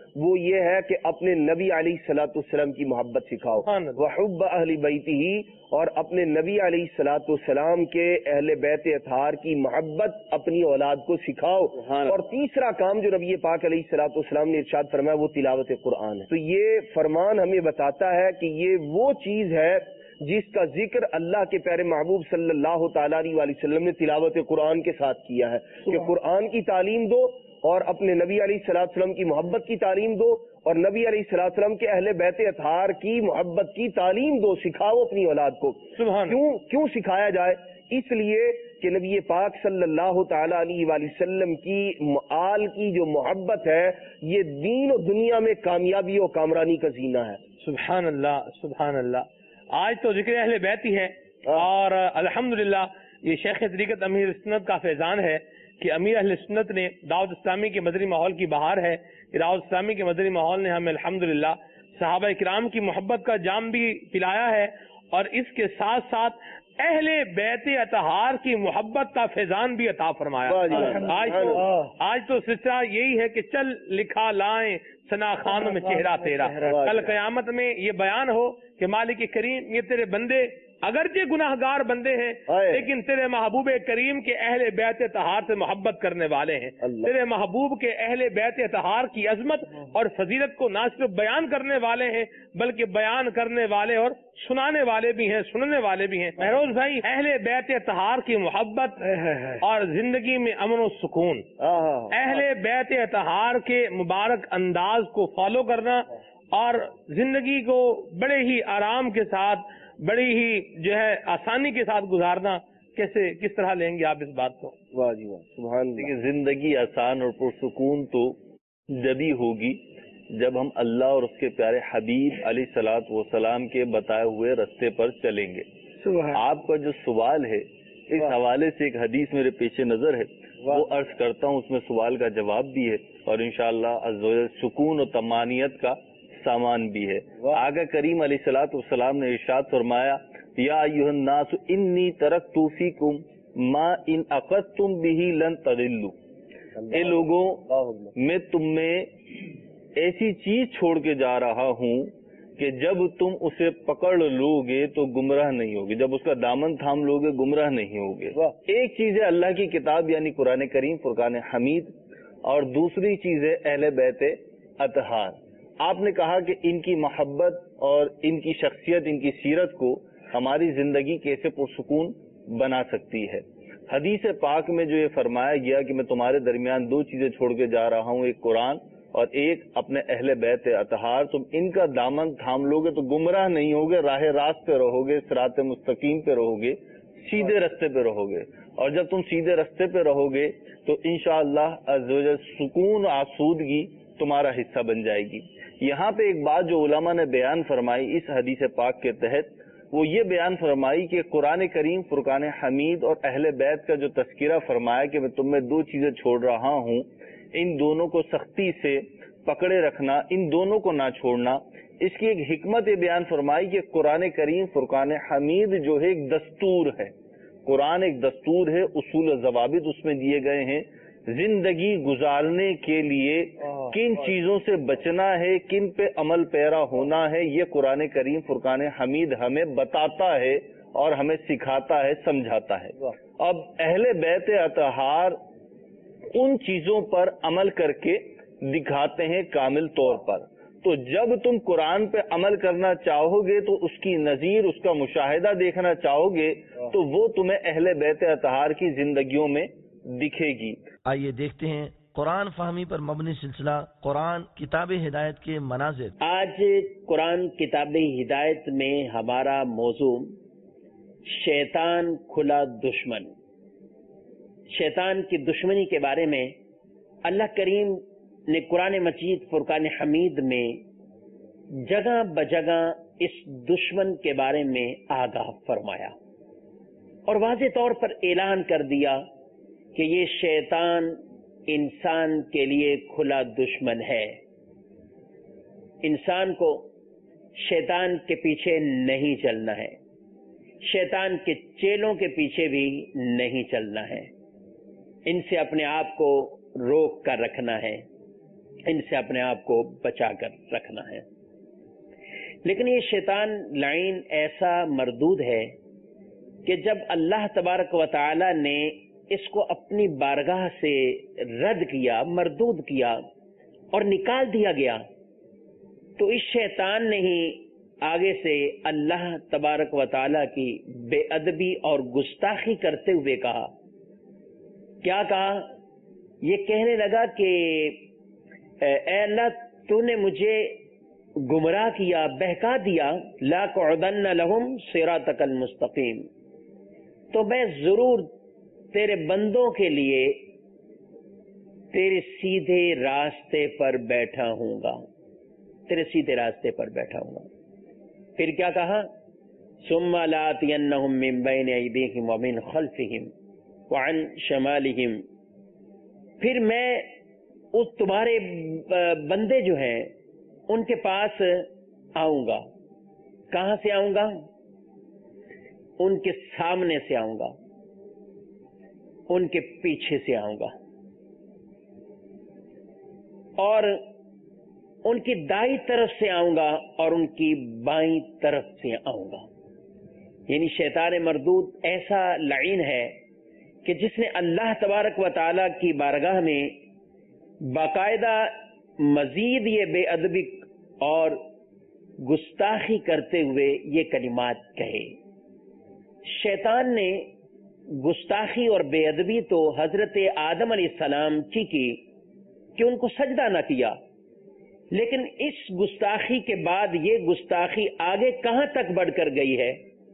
وہ یہ ہے کہ اپنے نبی علیہ الصلوۃ والسلام کی محبت سکھاؤ، وحب اہل بیتہ، اور اپنے نبی علیہ الصلوۃ والسلام کے اہل بیت اطہار کی محبت اپنی اولاد کو سکھاؤ، اور تیسرا کام جو نبی پاک علیہ الصلوۃ والسلام نے ارشاد فرمایا وہ تلاوت قرآن ہے۔ تو یہ فرمان ہمیں بتاتا ہے کہ یہ وہ چیز ہے جس کا ذکر اللہ کے پیارے محبوب صلی اللہ تعالیٰ علیہ وسلم نے تلاوت قرآن کے ساتھ کیا ہے کہ قرآن کی تعلیم دو اور اپنے نبی علیہ الصلوۃ والسلام کی محبت کی تعلیم دو، اور نبی علیہ الصلوۃ والسلام کے اہل بیت اطہار کی محبت کی تعلیم دو، سکھاؤ اپنی اولاد کو۔ کیوں کیوں سکھایا جائے؟ اس لیے کہ نبی پاک صلی اللہ تعالیٰ علیہ وآلہ وسلم کی آل کی جو محبت ہے یہ دین و دنیا میں کامیابی اور کامرانی کا زینہ ہے۔ سبحان اللہ سبحان اللہ۔ آج تو ذکر اہل بیت ہی ہے، اور الحمدللہ یہ شیخ طریقت امیر سنت کا فیضان ہے کہ امیر اہل سنت نے دعوت اسلامی کے مدنی ماحول کی بہار ہے کہ دعوت اسلامی کے مدنی ماحول نے ہمیں الحمدللہ صحابہ کرام کی محبت کا جام بھی پلایا ہے، اور اس کے ساتھ ساتھ اہل بیت اطہار کی محبت کا فیضان بھی عطا فرمایا۔ آج تو آج تو سلسلہ یہی ہے کہ چل لکھا لائیں ثنا خان میں چہرہ تیرا، کل قیامت میں یہ بیان ہو کہ مالک کریم یہ تیرے بندے اگرچہ گناہ گار بندے ہیں لیکن تیرے محبوب کریم کے اہل بیت اطہار سے محبت کرنے والے ہیں، تیرے محبوب کے اہل بیت اطہار کی عظمت اور فضیلت کو نہ صرف بیان کرنے والے ہیں بلکہ بیان کرنے والے اور سنانے والے بھی ہیں، سننے والے بھی ہیں۔ مہروز بھائی، اہل بیت اطہار کی محبت اور زندگی میں امن و سکون، اہل بیت اطہار کے مبارک انداز کو فالو کرنا اور زندگی کو بڑے ہی آرام کے ساتھ، بڑی ہی جو ہے آسانی کے ساتھ گزارنا، کیسے کس طرح لیں گے آپ اس بات کو؟ واہ جی واہ، سبحان اللہ۔ زندگی آسان اور پرسکون تو جبھی ہوگی جب ہم اللہ اور اس کے پیارے حبیب علیہ الصلوۃ والسلام کے بتائے ہوئے راستے پر چلیں گے۔ آپ کا جو سوال ہے اس حوالے سے ایک حدیث میرے پیش نظر ہے، وہ عرض کرتا ہوں، اس میں سوال کا جواب بھی ہے اور انشاءاللہ عز و جل سکون و طمانینت کا سامان بھی ہے۔ آقا کریم علیہ الصلوۃ والسلام نے ارشاد فرمایا، یا ایھا الناس انی ترکت فیکم ما ان اخذتم بہ لن تضلوا، اے لوگوں میں تم میں ایسی چیز چھوڑ کے جا رہا ہوں کہ جب تم اسے پکڑ لو گے تو گمراہ نہیں ہوگے، جب اس کا دامن تھام لو گے گمراہ نہیں ہوگے۔ ایک چیز ہے اللہ کی کتاب یعنی قرآن کریم فرقان حمید، اور دوسری چیز ہے اہل بیت اطہار۔ آپ نے کہا کہ ان کی محبت اور ان کی شخصیت، ان کی سیرت کو ہماری زندگی کیسے پرسکون بنا سکتی ہے۔ حدیث پاک میں جو یہ فرمایا گیا کہ میں تمہارے درمیان دو چیزیں چھوڑ کے جا رہا ہوں، ایک قرآن اور ایک اپنے اہل بیت اطہار، تم ان کا دامن تھام لو گے تو گمراہ نہیں ہوگے، راہ راست پہ رہو گے، صراط مستقیم پہ رہو گے، سیدھے رستے پہ رہو گے، اور جب تم سیدھے رستے پہ رہو گے تو انشاءاللہ عز و جل سکون و آسودگی تمہارا حصہ بن جائے گی۔ یہاں پہ ایک بات جو علماء نے بیان فرمائی اس حدیث پاک کے تحت، وہ یہ بیان فرمائی کہ قرآن کریم فرقان حمید اور اہل بیت کا جو تذکرہ فرمایا کہ میں تم میں دو چیزیں چھوڑ رہا ہوں، ان دونوں کو سختی سے پکڑے رکھنا، ان دونوں کو نہ چھوڑنا۔ اس کی ایک حکمت یہ بیان فرمائی کہ قرآن کریم فرقان حمید جو ہے ایک دستور ہے، قرآن ایک دستور ہے، اصول و ضوابط اس میں دیے گئے ہیں، زندگی گزارنے کے لیے کن چیزوں سے بچنا ہے، کن پہ عمل پیرا ہونا ہے، یہ قرآن کریم فرقان حمید ہمیں بتاتا ہے اور ہمیں سکھاتا ہے، سمجھاتا ہے۔ اب اہل بیت اطہار ان چیزوں پر عمل کر کے دکھاتے ہیں کامل طور پر، تو جب تم قرآن پہ عمل کرنا چاہو گے تو اس کی نظیر، اس کا مشاہدہ دیکھنا چاہو گے تو وہ تمہیں اہل بیت اطہار کی زندگیوں میں دکھے گی۔ آئیے دیکھتے ہیں قرآن فہمی پر مبنی سلسلہ قرآن کتاب ہدایت کے مناظر۔ آج قرآن کتاب ہدایت میں ہمارا موضوع شیطان کھلا دشمن، شیطان کی دشمنی کے بارے میں اللہ کریم نے قرآن مجید فرقان حمید میں جگہ بجگہ اس دشمن کے بارے میں آگاہ فرمایا اور واضح طور پر اعلان کر دیا کہ یہ شیطان انسان کے لیے کھلا دشمن ہے۔ انسان کو شیطان کے پیچھے نہیں چلنا ہے، شیطان کے چیلوں کے پیچھے بھی نہیں چلنا ہے، ان سے اپنے آپ کو روک کر رکھنا ہے۔ ان سے اپنے آپ کو بچا کر رکھنا ہے. لیکن یہ شیطان لعین ایسا مردود ہے کہ جب اللہ تبارک و تعالی نے اس کو اپنی بارگاہ سے رد کیا، مردود کیا اور نکال دیا گیا، تو اس شیطان نے ہی آگے سے اللہ تبارک و تعالی کی بے ادبی اور گستاخی کرتے ہوئے کہا. کیا کہا؟ یہ کہنے لگا کہ اے اللہ تو نے مجھے گمراہ کیا، بہکا دیا، لا قعدن لہم صراطک المستقیم، تو میں ضرور تیرے بندوں کے لیے تیرے سیدھے راستے پر بیٹھا ہوں گا، تیرے سیدھے راستے پر بیٹھا ہوں گا. پھر کیا کہا؟ ثم لآتینہم من بین ایدیہم ومن خلفہم وعن شمالہم، پھر میں اس تمہارے بندے جو ہیں ان کے پاس آؤں گا. کہاں سے آؤں گا؟ ان کے سامنے سے آؤں گا، ان کے پیچھے سے آؤں گا، اور ان کی دائیں طرف سے آؤں گا اور ان کی بائیں طرف سے آؤں گا. یعنی شیطان مردود ایسا لعین ہے کہ جس نے اللہ تبارک و تعالی کی بارگاہ میں باقاعدہ مزید یہ بے ادبی اور گستاخی کرتے ہوئے یہ کلمات کہے. شیطان نے گستاخی اور بے ادبی تو حضرت آدم علیہ السلام کی کی کہ ان کو سجدہ نہ کیا، لیکن اس گستاخی کے بعد یہ گستاخی آگے کہاں تک بڑھ کر گئی ہے؟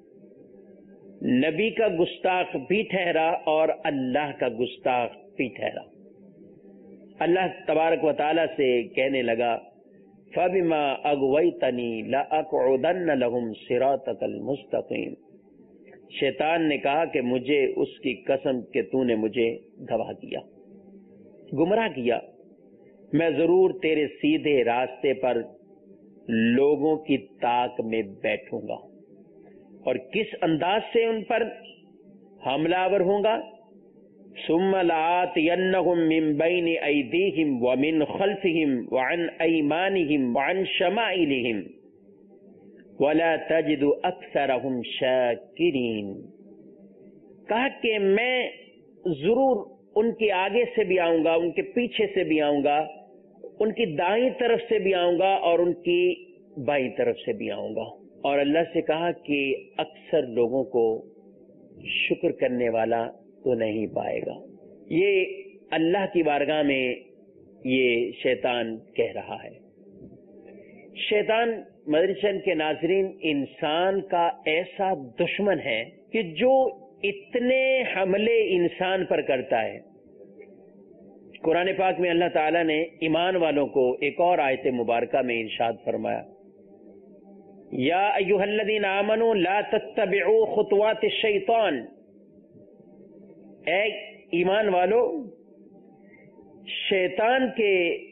نبی کا گستاخ بھی ٹھہرا اور اللہ کا گستاخ بھی ٹھہرا. اللہ تبارک و تعالی سے کہنے لگا فَبِمَا أَغْوَيْتَنِي لَأَقْعُدَنَّ لَهُمْ صِرَاطَكَ الْمُسْتَقِيمَ. شیطان نے کہا کہ مجھے اس کی قسم کہ تو نے مجھے گواہ کیا، گمراہ کیا، میں ضرور تیرے سیدھے راستے پر لوگوں کی طاق میں بیٹھوں گا. اور کس انداز سے ان پر حملہ آور ہوں گا؟ ثم لآتینہم من بین ایدیہم ومن خلفہم وعن ایمانہم وعن شمائلہم ولا تجد اکثرہم شاکرین. کہا کہ میں ضرور ان کے آگے سے بھی آؤں گا، ان کے پیچھے سے بھی آؤں گا، ان کی دائیں طرف سے بھی آؤں گا اور ان کی بائیں طرف سے بھی آؤں گا. اور اللہ سے کہا کہ اکثر لوگوں کو شکر کرنے والا تو نہیں پائے گا. یہ اللہ کی بارگاہ میں یہ شیطان کہہ رہا ہے. شیطان مدرسن کے ناظرین انسان کا ایسا دشمن ہے کہ جو اتنے حملے انسان پر کرتا ہے. قرآن پاک میں اللہ تعالیٰ نے ایمان والوں کو ایک اور آیت مبارکہ میں ارشاد فرمایا یا ایھا الذین آمنوا لا تتبعوا خطوات الشیطان. اے ایمان والو شیطان کے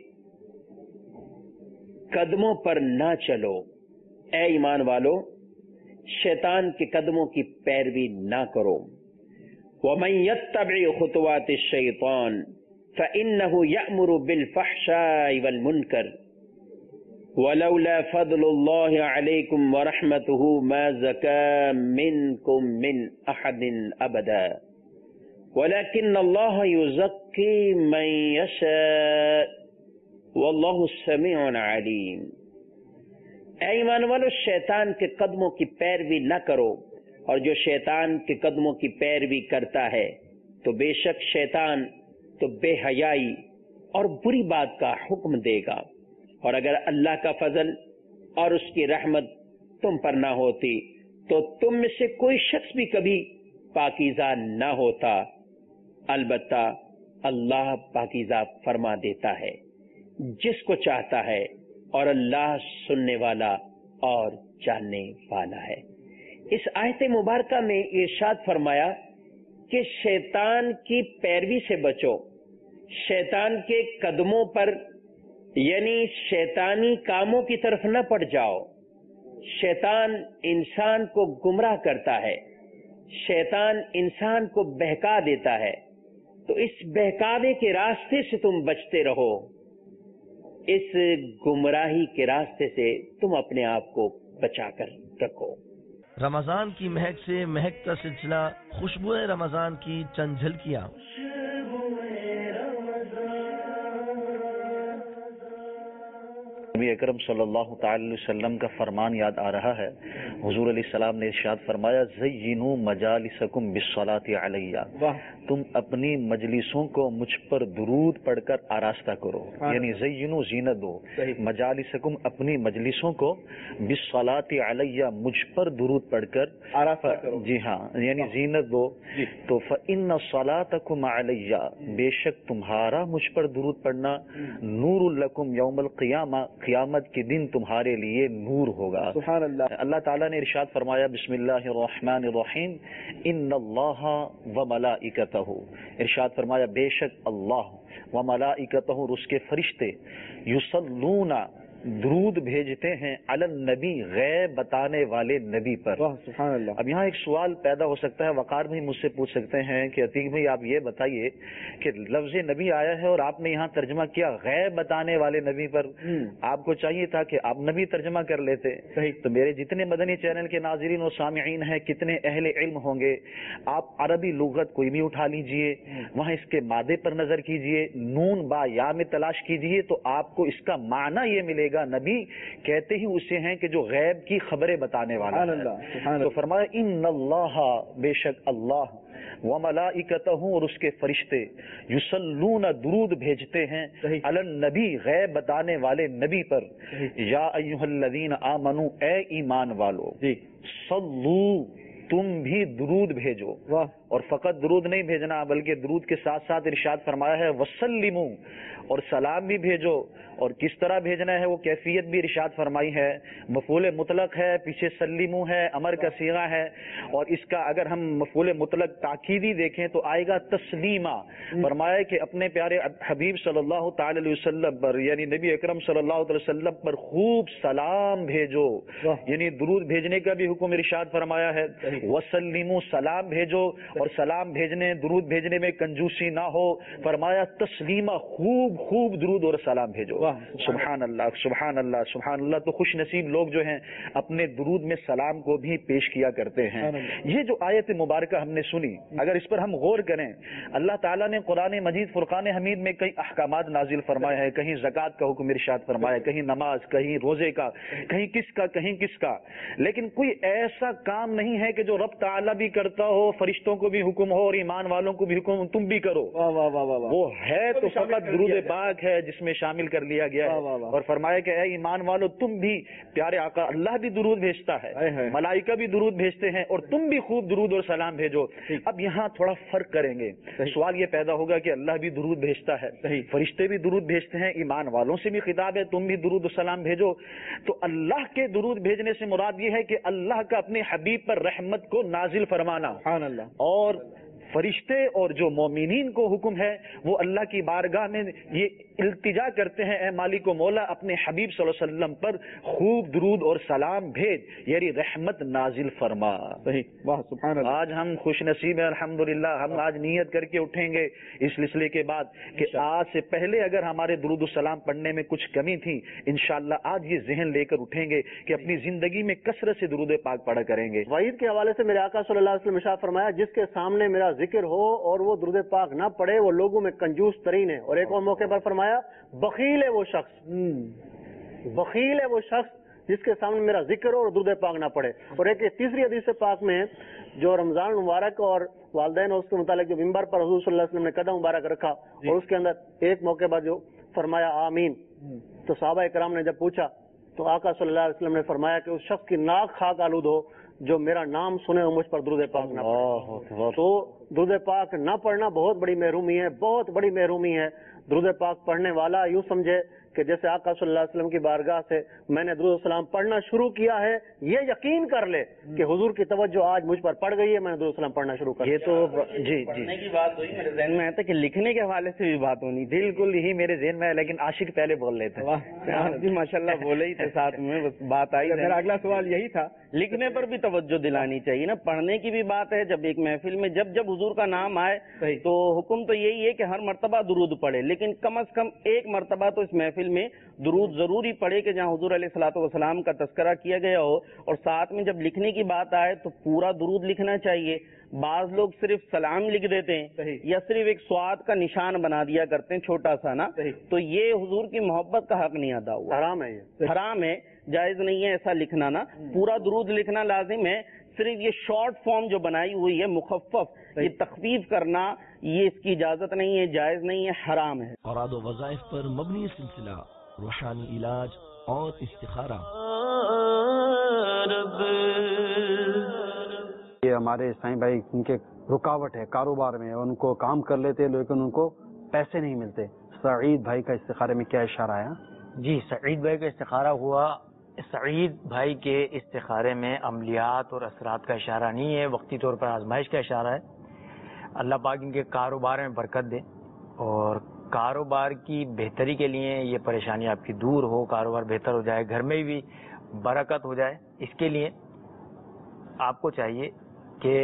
قدموں پر نہ چلو. اے ایمان والو شیطان کے قدموں کی پیروی نہ کرو. ومن یتبع خطوات الشیطان فإنه يأمر بالفحشاء والمنکر ولولا فضل الله عليكم ورحمته ما زكى منكم من أحد أبدا ولكن الله يزكي من يشاء والله السميع العليم. اے ایمان والو شیطان کے قدموں کی پیروی نہ کرو، اور جو شیطان کے قدموں کی پیروی کرتا ہے تو بے شک شیطان تو بے حیائی اور بری بات کا حکم دے گا. اور اگر اللہ کا فضل اور اس کی رحمت تم پر نہ ہوتی تو تم میں سے کوئی شخص بھی کبھی پاکیزہ نہ ہوتا. البتہ اللہ پاکیزہ فرما دیتا ہے جس کو چاہتا ہے، اور اللہ سننے والا اور جاننے والا ہے. اس آیت مبارکہ میں ارشاد فرمایا کہ شیطان کی پیروی سے بچو، شیطان کے قدموں پر یعنی شیطانی کاموں کی طرف نہ پڑ جاؤ. شیطان انسان کو گمراہ کرتا ہے، شیطان انسان کو بہکا دیتا ہے، تو اس بہکاوے کے راستے سے تم بچتے رہو. اس گمراہی کے راستے سے تم اپنے آپ کو بچا کر رکھو۔ رمضان کی مہک سے مہکتا سلسلہ خوشبو رمضان کی چند جھلکیاں۔ نبی اکرم صلی اللہ تعالی علیہ وسلم کا فرمان یاد آ رہا ہے، حضور علیہ السلام نے ارشاد فرمایا زینوا مجالسکم بالصلاۃ علیہ، تم اپنی مجلسوں کو مجھ پر درود پڑھ کر آراستہ کرو، یعنی زینوا زینت دو، مجالسکم اپنی مجلسوں کو بالصلاۃ علیہ مجھ پر درود پڑھ کر آراستہ کرو، جی ہاں یعنی زینت دو۔ تو فإن صلاتکم علیہ، بے شک تمہارا مجھ پر درود پڑھنا نور لکم یوم القیامہ، قیامت کے دن تمہارے لیے نور ہوگا۔ سبحان اللہ۔ اللہ تعالیٰ نے ارشاد فرمایا بسم اللہ الرحمن الرحیم ان اللہ و ملائکتہ، ارشاد فرمایا بے شک اللہ و ملائکتہ اور اس کے فرشتے یصلون درود بھیجتے ہیں علی النبی، غیب بتانے والے نبی پر۔ سبحان اللہ۔ اب یہاں ایک سوال پیدا ہو سکتا ہے، وقار بھائی مجھ سے پوچھ سکتے ہیں کہ عتیق بھائی آپ یہ بتائیے کہ لفظ نبی آیا ہے اور آپ نے یہاں ترجمہ کیا غیب بتانے والے نبی پر، آپ کو چاہیے تھا کہ آپ نبی ترجمہ کر لیتے۔ تو میرے جتنے مدنی چینل کے ناظرین و سامعین ہیں، کتنے اہل علم ہوں گے، آپ عربی لغت کوئی بھی اٹھا لیجئے، وہاں اس کے مادے پر نظر کیجئے، نون با یا میں تلاش کیجئے تو آپ کو اس کا معنی یہ ملے گا، نبی کہتے ہی اسے ہیں کہ جو غیب کی خبریں بتانے والا ہے۔ تو فرمایا ان اللہ، بے شک اللہ، وملائکتہ اور اس کے فرشتے، یصلون درود بھیجتے ہیں علی النبی، غیب بتانے والے نبی پر، یا ایھا الذین آمنو، اے ایمان والو، صلو تم بھی درود بھیجو، اور فقط درود نہیں بھیجنا بلکہ درود کے ساتھ ساتھ ارشاد فرمایا ہے وسلمو، اور سلام بھی بھیجو، اور کس طرح بھیجنا ہے وہ کیفیت بھی ارشاد فرمائی ہے، مفعول مطلق ہے، پیچھے سلمو ہے، امر کا صیغہ ہے، اور اس کا اگر ہم مفعول مطلق تاکیدی دیکھیں تو آئے گا تسلیمہ، فرمایا کہ اپنے پیارے حبیب صلی اللہ تعالی علیہ وسلم پر، یعنی نبی اکرم صلی اللہ علیہ وسلم پر خوب سلام بھیجو، یعنی درود بھیجنے کا بھی حکم ارشاد فرمایا ہے، وسلمو، سلام بھیجو، اور سلام بھیجنے درود بھیجنے میں کنجوسی نہ ہو، فرمایا تسلیمہ، خوب خوب درود اور سلام بھیجو۔ سبحان اللہ سبحان اللہ سبحان اللہ۔ تو خوش نصیب لوگ جو ہیں اپنے درود میں سلام کو بھی پیش کیا کرتے ہیں۔ یہ جو آیت مبارکہ ہم نے سنی، اگر اس پر ہم غور کریں، اللہ تعالیٰ نے قرآن مجید فرقان حمید میں کئی احکامات نازل فرمائے ہیں، کہیں زکوٰۃ کا حکم ارشاد فرمایا، کہیں نماز، کہیں روزے کا، کہیں کس کا کہیں کس کا، لیکن کوئی ایسا کام نہیں ہے کہ جو رب تعالیٰ بھی کرتا ہو، فرشتوں کو بھی حکم ہو اور ایمان والوں کو بھی حکم تم بھی کرو۔ وہ ہے تو فقط درود پاک ہے جس میں شامل کر لیا گیا ہے، اور فرمایا کہ اے ایمان والو تم بھی، پیارے آقا اللہ بھی درود بھیجتا ہے، ملائکہ بھی درود بھیجتے ہیں، اور تم بھی خوب درود اور سلام بھیجو۔ اب یہاں تھوڑا فرق کریں گے، سوال یہ پیدا ہوگا کہ اللہ بھی درود بھیجتا ہے، فرشتے بھی درود بھیجتے ہیں، ایمان والوں سے بھی خطاب ہے تم بھی درود و سلام بھیجو، تو اللہ کے درود بھیجنے سے مراد یہ ہے کہ اللہ کا اپنے حبیب پر رحمت کو نازل فرمانا، اور فرشتے اور جو مومنین کو حکم ہے وہ اللہ کی بارگاہ میں یہ التجا کرتے ہیں، اے مالک و مولا اپنے حبیب صلی اللہ علیہ وسلم پر خوب درود اور سلام بھیج، یعنی رحمت نازل فرما۔ واہ سبحان اللہ۔ آج ہم خوش نصیب ہیں الحمدللہ، ہم آج نیت کر کے اٹھیں گے اس سلسلے کے بعد کہ آج سے پہلے اگر ہمارے درود و سلام پڑھنے میں کچھ کمی تھی، انشاءاللہ آج یہ ذہن لے کر اٹھیں گے کہ اپنی زندگی میں کثرت سے درود پاک پڑھا کریں گے۔ وعید کے حوالے سے میرے آقا صلی اللہ علیہ وسلم ارشاد فرمایا جس کے سامنے میرا ذکر ہو اور وہ درود پاک نہ پڑھے وہ لوگوں میں کنجوس ترین ہے، اور ایک اور موقع پر فرمایا بخیل ہے وہ شخص، بخیل ہے وہ شخص جس کے سامنے میرا ذکر ہو اور درود پاک نہ پڑھے۔ اور ایک تیسری حدیث پاک میں جو رمضان مبارک اور والدین اور اس کے متعلق جو ممبر پر حضور صلی اللہ علیہ وسلم نے قدم مبارک رکھا، اور اس کے اندر ایک موقع پر جو فرمایا آمین، تو صحابہ اکرام نے جب پوچھا تو آقا صلی اللہ علیہ وسلم نے فرمایا کہ اس شخص کی ناک خاک آلود ہو جو میرا نام سنے اور مجھ پر درود پاک نہ پڑھے۔ تو درود پاک نہ پڑھنا بہت بڑی محرومی ہے، بہت بڑی محرومی ہے۔ درود پاک پڑھنے والا یوں سمجھے کہ جیسے آقا صلی اللہ علیہ وسلم کی بارگاہ سے میں نے درود السلام پڑھنا شروع کیا ہے، یہ یقین کر لے کہ حضور کی توجہ آج مجھ پر پڑ گئی ہے، میں نے درود السلام پڑھنا شروع کر دیا۔ یہ تو جی جی کی بات ہوئی، میرے ذہن میں آتا کہ لکھنے کے حوالے سے بھی بات ہونی، بالکل یہی میرے ذہن میں ہے، لیکن عاشق پہلے بول رہے تھے۔ آپ جی ماشاءاللہ بولے ہی تھے، ساتھ میں بات آئی، میرا اگلا سوال یہی تھا، لکھنے پر بھی توجہ دلانی چاہیے نا، پڑھنے کی بھی بات ہے۔ جب ایک محفل میں جب جب حضور کا نام آئے تو حکم تو یہی ہے کہ ہر مرتبہ درود پڑھے، لیکن کم از کم ایک مرتبہ تو اس محفل محافل میں درود ضروری پڑھے کہ جہاں حضور علیہ الصلوۃ والسلام کا تذکرہ کیا گیا ہو، اور ساتھ میں جب لکھنے کی بات آئے تو پورا درود لکھنا چاہیے. بعض لوگ صرف سلام لکھ دیتے ہیں یا صرف ایک سواد کا نشان بنا دیا کرتے ہیں چھوٹا سا نا، تو یہ حضور کی محبت کا حق نہیں ادا ہوا، حرام ہے، یہ حرام ہے، جائز نہیں ہے ایسا لکھنا نا. پورا درود لکھنا لازم ہے. صرف یہ شارٹ فارم جو بنائی ہوئی ہے مخفف، یہ تخفیف کرنا یہ اس کی اجازت نہیں ہے، جائز نہیں ہے، حرام ہے. اوراد و وظائف پر مبنی سلسلہ روحانی علاج اور استخارہ. یہ ہمارے سائیں بھائی ان کے رکاوٹ ہے کاروبار میں، ان کو کام کر لیتے لیکن ان کو پیسے نہیں ملتے. سعید بھائی کا استخارے میں کیا اشارہ ہے؟ جی، سعید بھائی کا استخارہ ہوا. سعید بھائی کے استخارے میں عملیات اور اثرات کا اشارہ نہیں ہے، وقتی طور پر آزمائش کا اشارہ ہے. اللہ پاک ان کے کاروبار میں برکت دے اور کاروبار کی بہتری کے لیے یہ پریشانی آپ کی دور ہو، کاروبار بہتر ہو جائے، گھر میں بھی برکت ہو جائے. اس کے لیے آپ کو چاہیے کہ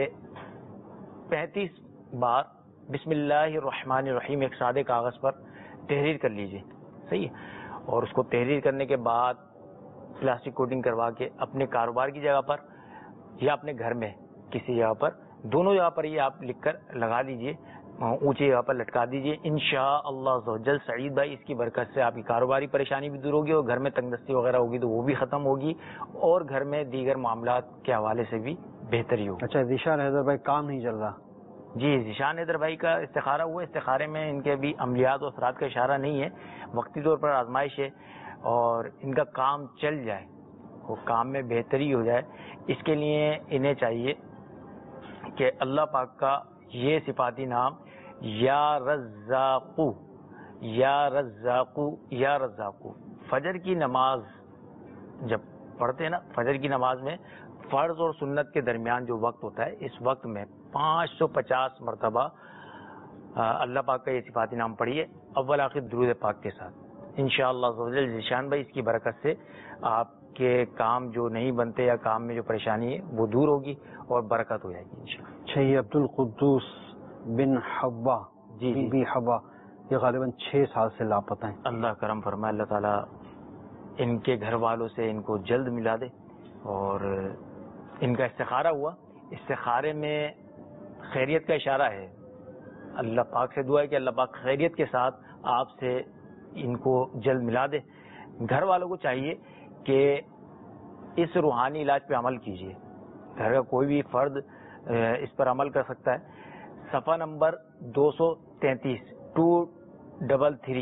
پینتیس بار بسم اللہ الرحمن الرحیم ایک سادے کاغذ پر تحریر کر لیجئے، صحیح ہے، اور اس کو تحریر کرنے کے بعد پلاسٹک کوٹنگ کروا کے اپنے کاروبار کی جگہ پر یا اپنے گھر میں کسی جگہ پر، دونوں جگہ پر یہ آپ لکھ کر لگا دیجئے، اونچی جگہ پر لٹکا دیجئے. انشاءاللہ عزوجل سعید بھائی اس کی برکت سے آپ کی کاروباری پریشانی بھی دور ہوگی اور گھر میں تنگ دستی وغیرہ ہوگی تو وہ بھی ختم ہوگی اور گھر میں دیگر معاملات کے حوالے سے بھی بہتری ہوگی. اچھا، ذیشان حیدر بھائی کام نہیں چل رہا. جی، ذیشان حیدر بھائی کا استخارہ ہوا. استخارے میں ان کے بھی عملیات و اثرات کا اشارہ نہیں ہے، وقتی طور پر آزمائش ہے اور ان کا کام چل جائے، وہ کام میں بہتری ہو جائے. اس کے لیے انہیں چاہیے کہ اللہ پاک کا یہ صفاتی نام یا رزاقو یا رزاقو یا رزاقو، فجر کی نماز جب پڑھتے ہیں نا، فجر کی نماز میں فرض اور سنت کے درمیان جو وقت ہوتا ہے، اس وقت میں پانچ سو پچاس مرتبہ اللہ پاک کا یہ صفاتی نام پڑھیے اول آخر درود پاک کے ساتھ. انشاءاللہ ذیشان بھائی اس کی برکت سے آپ کے کام جو نہیں بنتے یا کام میں جو پریشانی ہے وہ دور ہوگی اور برکت ہو جائے گی انشاءاللہ. اچھا، یہ عبد القدوس بن حوا جی بی بی حوا یہ غالباً چھ سال سے لاپتہ ہیں. اللہ کرم فرمائے، اللہ تعالیٰ ان کے گھر والوں سے ان کو جلد ملا دے. اور ان کا استخارہ ہوا، استخارے میں خیریت کا اشارہ ہے. اللہ پاک سے دعا ہے کہ اللہ پاک خیریت کے ساتھ آپ سے ان کو جلد ملا دے. گھر والوں کو چاہیے کہ اس روحانی علاج پہ عمل کیجیے. گھر کا کوئی بھی فرد اس پر عمل کر سکتا ہے. صفحہ نمبر دو سو تینتیس ٹو ڈبل تھری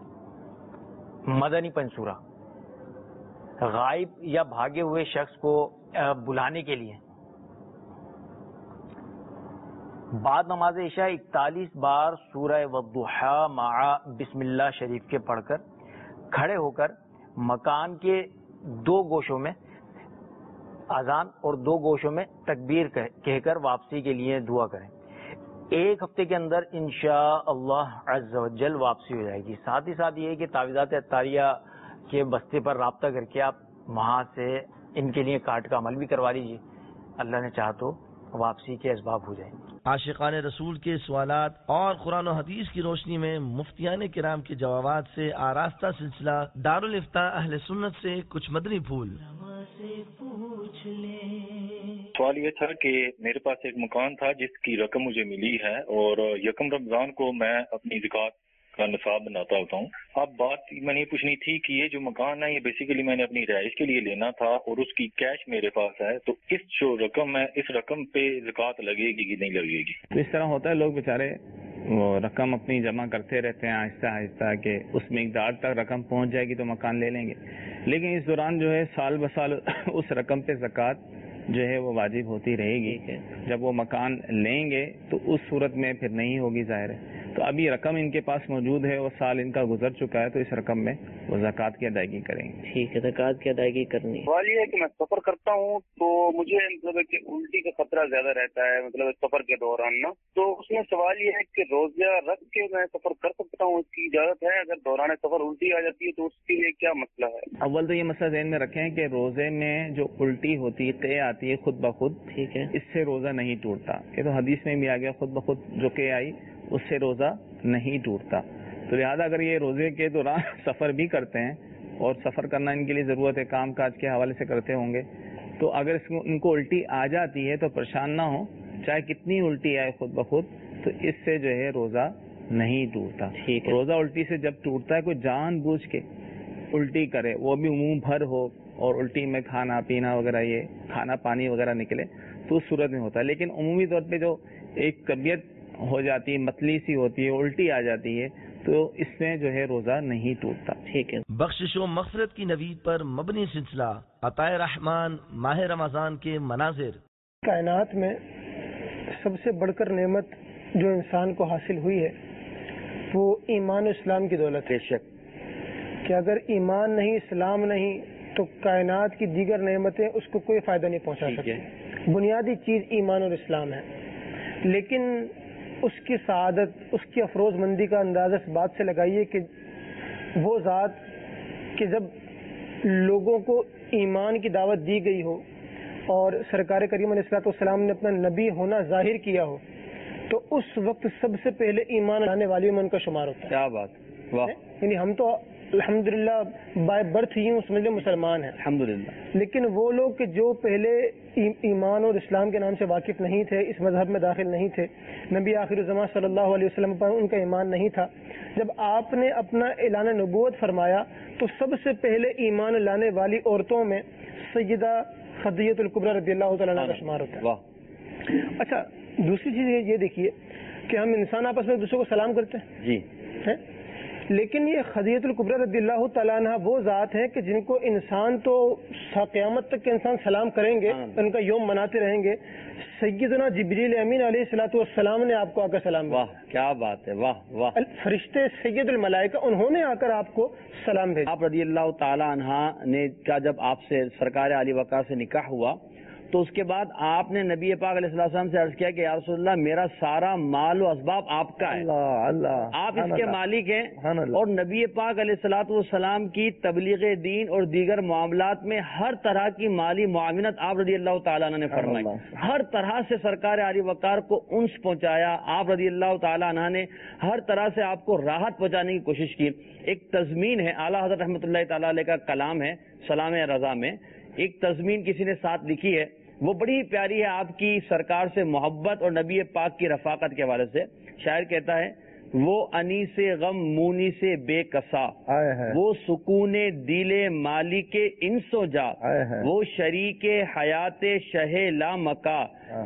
مدنی پنسورا، غائب یا بھاگے ہوئے شخص کو بلانے کے لیے بعد نماز عشاء اکتالیس بار سورہ والضحیٰ مع بسم اللہ شریف کے پڑھ کر کھڑے ہو کر مکان کے دو گوشوں میں اذان اور دو گوشوں میں تکبیر کہہ کر واپسی کے لیے دعا کریں. ایک ہفتے کے اندر انشاءاللہ عز و جل واپسی ہو جائے گی. ساتھ ہی ساتھ یہ ہے کہ تعویذات عطاریہ کے بستے پر رابطہ کر کے آپ وہاں سے ان کے لیے کارڈ کا عمل بھی کروا لیجیے. اللہ نے چاہا تو واپسی کے اسباب ہو جائیں گے. عاشقان رسول کے سوالات اور قرآن و حدیث کی روشنی میں مفتیان کرام کے جوابات سے آراستہ سلسلہ دارالفتاء اہل سنت سے کچھ مدنی پھول. سوال یہ تھا کہ میرے پاس ایک مکان تھا جس کی رقم مجھے ملی ہے اور یکم رمضان کو میں اپنی زکوٰۃ کا نصاب بناتا ہوتا ہوں. اب بات میں نے پوچھنی تھی کہ یہ جو مکان ہے یہ بیسیکلی میں نے اپنی رہائش کے لیے لینا تھا اور اس کی کیش میرے پاس ہے، تو اس جو رقم ہے اس رقم پہ زکوٰۃ لگے گی کہ نہیں لگے گی؟ تو اس طرح ہوتا ہے، لوگ بیچارے وہ رقم اپنی جمع کرتے رہتے ہیں آہستہ آہستہ کہ اس مقدار تک رقم پہنچ جائے گی تو مکان لے لیں گے، لیکن اس دوران جو ہے سال بسال اس رقم پہ زکوٰۃ جو ہے وہ واجب ہوتی رہے گی. جب وہ مکان لیں گے تو اس صورت میں پھر نہیں ہوگی ظاہر ہے. تو ابھی رقم ان کے پاس موجود ہے اور سال ان کا گزر چکا ہے تو اس رقم میں وہ زکوٰۃ کی ادائیگی کریں گے. ٹھیک ہے، زکوٰۃ کی ادائیگی کرنی. سوال یہ ہے کہ میں سفر کرتا ہوں تو مجھے مطلب کہ الٹی کا خطرہ زیادہ رہتا ہے مطلب سفر کے دوران نا، تو اس میں سوال یہ ہے کہ روزہ رکھ کے میں سفر کر سکتا ہوں، اس کی اجازت ہے؟ اگر دوران سفر الٹی آ جاتی ہے تو اس کے لیے کیا مسئلہ ہے؟ اول تو یہ مسئلہ ذہن میں رکھیں کہ روزے میں جو الٹی ہوتی ہے طے آتی ہے خود بخود، ٹھیک ہے، اس سے روزہ نہیں ٹوٹتا. یہ تو حدیث میں بھی آ گیا، خود بخود جو کہ آئی اس سے روزہ نہیں ٹوٹتا. تو لہٰذا اگر یہ روزے کے دوران سفر بھی کرتے ہیں اور سفر کرنا ان کے لیے ضرورت ہے، کام کاج کے حوالے سے کرتے ہوں گے، تو اگر اس کو ان کو الٹی آ جاتی ہے تو پریشان نہ ہو، چاہے کتنی الٹی آئے خود بخود، تو اس سے جو ہے روزہ نہیں ٹوٹتا. روزہ الٹی سے جب ٹوٹتا ہے کوئی جان بوجھ کے الٹی کرے، وہ بھی منہ بھر ہو اور الٹی میں کھانا پینا وغیرہ، یہ کھانا پانی وغیرہ نکلے، تو اس صورت میں ہوتا ہے. لیکن عمومی طور پہ جو ایک طبیعت ہو جاتی ہے، متلی سی ہوتی ہے، الٹی آ جاتی ہے، تو اس سے جو ہے روزہ نہیں ٹوٹتا. ٹھیک ہے. بخشش و مغفرت کی نوید پر مبنی سلسلہ عطائے رحمان ماہ رمضان کے مناظر. کائنات میں سب سے بڑھ کر نعمت جو انسان کو حاصل ہوئی ہے وہ ایمان و اسلام کی دولت ہے. شک کہ اگر ایمان نہیں، اسلام نہیں، تو کائنات کی دیگر نعمتیں اس کو کوئی فائدہ نہیں پہنچا سکتی. بنیادی چیز ایمان اور اسلام ہے. لیکن اس کی سعادت، اس کی افروز مندی کا اندازہ اس بات سے لگائیے کہ وہ ذات کہ جب لوگوں کو ایمان کی دعوت دی گئی ہو اور سرکار کریم علیہ الصلوۃ والسلام نے اپنا نبی ہونا ظاہر کیا ہو، تو اس وقت سب سے پہلے ایمان لانے والیوں میں ان کا شمار ہوتا ہے. کیا بات، واہ. یعنی ہم تو الحمدللہ بائی برتھ ہی سمجھ لیں مسلمان ہیں الحمدللہ، لیکن وہ لوگ کہ جو پہلے ایمان اور اسلام کے نام سے واقف نہیں تھے، اس مذہب میں داخل نہیں تھے، نبی آخر الزمان صلی اللہ علیہ وسلم پر ان کا ایمان نہیں تھا، جب آپ نے اپنا اعلان نبوت فرمایا تو سب سے پہلے ایمان لانے والی عورتوں میں سیدہ خدیجہ الکبریٰ رضی اللہ تعالیٰ عنہا کا شمار ہوتا ہے. اچھا، دوسری چیز یہ دیکھیے کہ ہم انسان آپس میں دوسروں کو سلام کرتے ہیں جی، لیکن یہ خدیجہ الکبریٰ رضی اللہ تعالیٰ عنہ وہ ذات ہیں کہ جن کو انسان تو قیامت تک کے انسان سلام کریں گے، ان کا یوم مناتے رہیں گے. سیدنا جبریل امین علیہ الصلوۃ والسلام نے آپ کو آ کر سلام واہ کیا بات ہے، واہ واہ. فرشتے سید الملائکہ انہوں نے آ کر آپ کو سلام بھیجا. آپ رضی اللہ تعالیٰ عنہ نے کا جب آپ سے سرکار علی وقار سے نکاح ہوا تو اس کے بعد آپ نے نبی پاک علیہ السلام سے عرض کیا کہ یا رسول اللہ میرا سارا مال و اسباب آپ کا ہے، اللہ اللہ آپ اس کے مالک ہیں، اور نبی پاک علیہ الصلوۃ والسلام کی تبلیغ دین اور دیگر معاملات میں ہر طرح کی مالی معاونت آپ رضی اللہ تعالیٰ عنہ نے فرمائی. ہر طرح سے سرکار علی وقار کو انس پہنچایا. آپ رضی اللہ تعالیٰ عنہ نے ہر طرح سے آپ کو راحت پہنچانے کی کوشش کی. ایک تضمین ہے، اعلیٰ حضرت رحمۃ اللہ تعالیٰ علیہ کا کلام ہے سلام رضا میں، ایک تضمین کسی نے ساتھ لکھی ہے، وہ بڑی پیاری ہے آپ کی سرکار سے محبت اور نبی پاک کی رفاقت کے حوالے سے. شاعر کہتا ہے وہ انی سے غم مونی سے بے کسا، وہ سکون دل مالی کے انسو جا، وہ شریک حیات شہ لا مکا،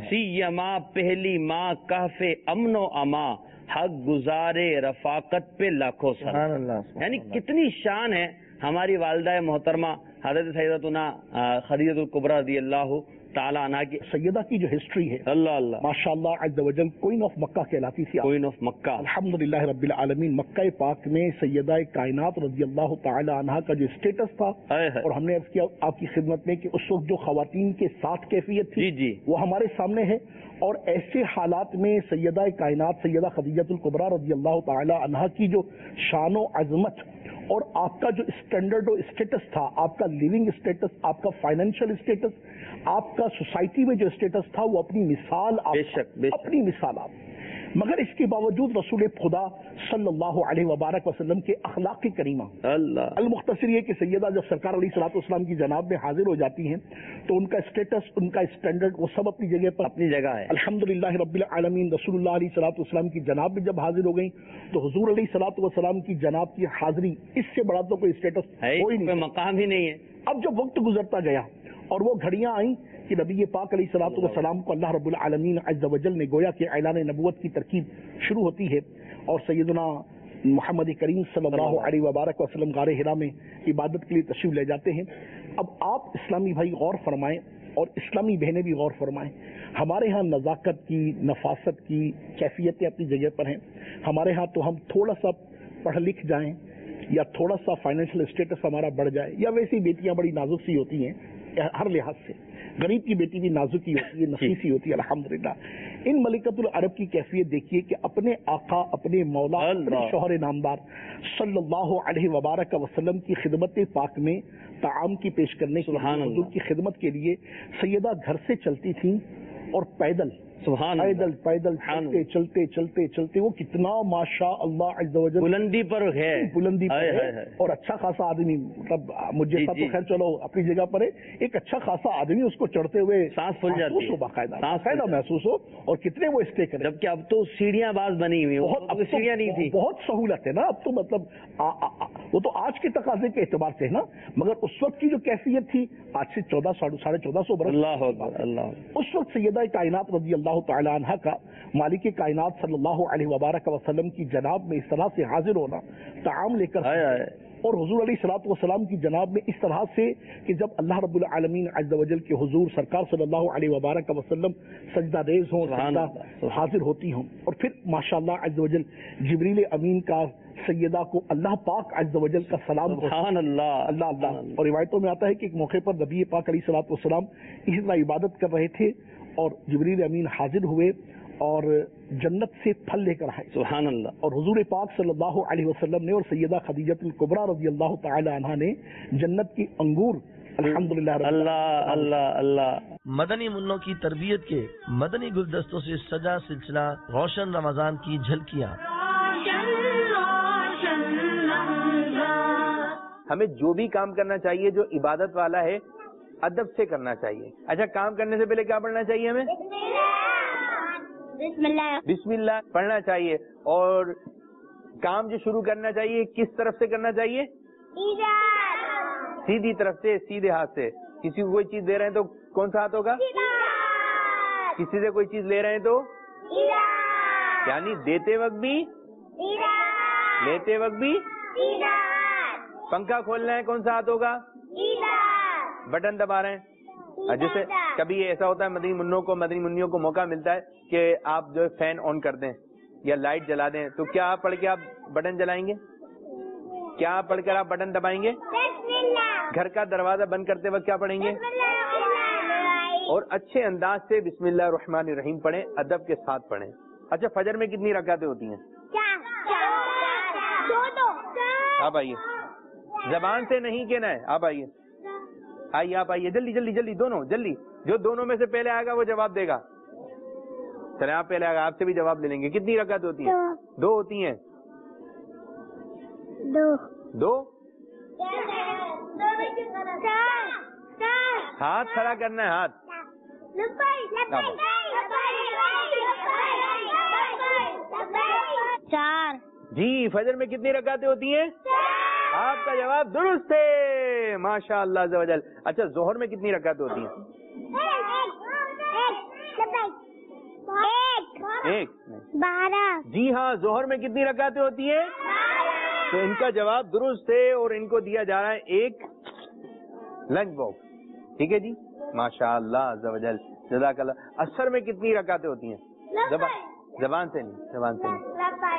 سیما پہلی ماں کہف امن و اما، حق گزارے رفاقت پہ لاکھوں سلام. یعنی کتنی شان ہے ہماری والدہ محترمہ حضرت سیدتنا خدیجہ الکبریٰ رضی اللہ تعالیٰ عنہ کی. سیدہ کی جو ہسٹری ہے اللہ اللہ ماشاء اللہ عز و جل کوئین آف مکہ کہلاتی تھی. کوئین آف مکہ الحمدللہ رب العالمین. مکہ پاک میں سیدہ کائنات رضی اللہ تعالی عنہا کا جو اسٹیٹس تھا، اور ہم نے عرض کیا آپ کی خدمت میں کہ اس وقت جو خواتین کے ساتھ کیفیت تھی جی جی وہ ہمارے سامنے ہے. اور ایسے حالات میں سیدہ کائنات سیدہ خدیجہ الکبریٰ رضی اللہ تعالی عنہا کی جو شان و عظمت اور آپ کا جو اسٹینڈرڈ و اسٹیٹس تھا، آپ کا لیونگ اسٹیٹس، آپ کا فائنینشیل اسٹیٹس، آپ کا سوسائٹی میں جو اسٹیٹس تھا، وہ اپنی مثال آپ بے شک بے شک. اپنی مثال آپ. مگر اس کے باوجود رسول خدا صلی اللہ علیہ وبارک وسلم کے اخلاق کریمہ اللہ المختصر یہ کہ سیدہ جب سرکار علیہ الصلوۃ والسلام کی جناب میں حاضر ہو جاتی ہیں تو ان کا اسٹیٹس، ان کا اسٹینڈرڈ، وہ سب اپنی جگہ پر اپنی جگہ ہے. الحمدللہ رب العالمین. رسول اللہ علیہ الصلوۃ والسلام کی جناب میں جب حاضر ہو گئیں تو حضور علیہ الصلوۃ والسلام کی جناب کی حاضری اس سے بڑا تو کوئی اسٹیٹس کوئی نہیں، مقام ہی نہیں ہے. اب جب وقت گزرتا گیا اور وہ گھڑیاں آئیں کہ نبی پاک علیہ الصلوۃ والسلام کو اللہ رب العالمین عز و جل نے گویا کہ اعلان نبوت کی ترکیب شروع ہوتی ہے، اور سیدنا محمد کریم صلی اللہ علیہ وبارک وسلم غار حرا میں عبادت کے لیے تشریف لے جاتے ہیں. اب آپ اسلامی بھائی غور فرمائیں اور اسلامی بہنیں بھی غور فرمائیں. ہمارے ہاں نزاکت کی، نفاست کی کیفیتیں اپنی جگہ پر ہیں. ہمارے ہاں تو ہم تھوڑا سا پڑھ لکھ جائیں یا تھوڑا سا فائنینشیل اسٹیٹس ہمارا بڑھ جائے، یا ویسی بیٹیاں بڑی نازک سی ہوتی ہیں ہر لحاظ سے. غریب کی بیٹی بھی نازک ہی ہوتی ہے، نفیسی ہوتی ہے الحمدللہ. ان ملکۃ العرب کی کیفیت دیکھیے کہ اپنے آقا، اپنے مولا، اپنے شوہر نامدار صلی اللہ علیہ وبارک وسلم کی خدمت پاک میں طعام کی پیش کرنے کے لیے، حضور کی خدمت کے لیے سیدہ گھر سے چلتی تھیں اور پیدل سبحان پیدل پیدل چلتے چلتے چلتے چلتے وہ کتنا ماشاء اللہ عز و جل بلندی پر ہے، بلندی پر ہے اور اچھا خاصا آدمی، مطلب مجھے تو خیر چلو اپنی جگہ پر ہے، ایک اچھا خاصا آدمی اس کو چڑھتے ہوئے سانس پھول جاتی ہے، باقاعدہ باقاعدہ محسوس ہو، اور کتنے وہ اسٹے کرے، جبکہ اب تو سیڑھیاں باز بنی ہوئی، بہت اب سیڑھیاں نہیں تھی، بہت سہولت ہے نا اب تو، مطلب وہ تو آج کے تقاضے کے اعتبار سے ہے نا، مگر اس وقت کی جو کیفیت تھی آج سے چودہ ساڑھے چودہ سو برس، اللہ اکبر اللہ، اس وقت سیدہ کائنات رضی اللہ تعالی عنہا کا مالک کائنات صلی اللہ علیہ وبارک وسلم کی جناب میں اس طرح سے حاضر ہونا، تعام لے کر آئے آئے اور حضور علیہ الصلوۃ والسلام کی جناب میں اس طرح سے کہ جب اللہ رب العالمین عز و جل کے حضور سرکار صلی اللہ علیہ وبارک وسلم سجدہ ریز ہوں، سجدہ حاضر ہوتی ہوں، اور پھر ماشاءاللہ عز و جل جبریل امین کا سیدہ کو اللہ پاک عز و جل کا سلام، سبحان اللہ اللہ اللہ۔ اور روایتوں میں آتا ہے کہ ایک موقع پر نبی پاک علیہ الصلوۃ والسلام اسی طرح عبادت کر رہے تھے اور جبریل امین حاضر ہوئے اور جنت سے پھل لے کر آئے، سبحان اللہ، اور حضور پاک صلی اللہ علیہ وسلم نے اور سیدہ خدیجہ الکبریٰ رضی اللہ تعالی عنہا نے جنت کی انگور الحمدللہ اللہ اللہ اللہ۔ مدنی منوں کی تربیت کے مدنی گلدستوں سے سجا سلسلہ روشن رمضان کی جھلکیاں۔ ہمیں جو بھی کام کرنا چاہیے جو عبادت والا ہے ادب سے کرنا چاہیے۔ اچھا، کام کرنے سے پہلے کیا پڑھنا چاہیے ہمیں؟ بسم اللہ بسم اللہ پڑھنا چاہیے، اور کام جو شروع کرنا چاہیے کس طرف سے کرنا چاہیے؟ سیدھی طرف سے، سیدھے ہاتھ سے۔ کسی کو کوئی چیز دے رہے ہیں تو کون سا ہاتھ ہوگا؟ کسی سے کوئی چیز لے رہے ہیں تو یعنی دیتے وقت بھی، لیتے وقت بھی۔ پنکھا کھولنا ہے کون سا ہاتھ ہوگا؟ بٹن دبا رہے ہیں، جیسے کبھی ایسا ہوتا ہے مدنی منوں کو مدنی منیوں کو موقع ملتا ہے کہ آپ جو فین آن کر دیں یا لائٹ جلا دیں، تو کیا آپ پڑھ کے آپ بٹن جلائیں گے؟ کیا آپ پڑھ کر آپ بٹن دبائیں گے؟ گھر کا دروازہ بند کرتے وقت کیا پڑھیں گے؟ اور اچھے انداز سے بسم اللہ الرحمن الرحیم پڑھیں، ادب کے ساتھ پڑھیں۔ اچھا، فجر میں کتنی رکعتیں ہوتی ہیں؟ آپ آئیے، زبان سے نہیں کہنا ہے، آپ آئیے آئیے آپ آئیے جلدی جلدی جلدی، دونوں جلدی، جو دونوں میں سے پہلے آئے گا وہ جواب دے گا۔ چلے آپ پہلے آئے گا، آپ سے بھی جواب لے لیں گے۔ کتنی رکعت ہوتی ہیں؟ دو ہوتی ہیں۔ دو دو ہاتھ کھڑا کرنا ہے، ہاتھ۔ چار۔ جی، فجر میں کتنی رکعتیں ہوتی ہیں؟ آپ کا جواب درست ہے، ماشاء اللہ عز و جل۔ اچھا، ظہر میں کتنی رکعتیں ہوتی ہیں؟ ایک۔ بارہ۔ جی ہاں، ظہر میں کتنی رکعتیں ہوتی ہیں؟ تو ان کا جواب درست ہے اور ان کو دیا جا رہا ہے ایک لنچ باکس۔ ٹھیک ہے جی، ماشاء اللہ عز و جل، جزاک اللہ۔ عصر میں کتنی رکعتیں ہوتی ہیں؟ زبان سے نہیں، زبان سے نہیں،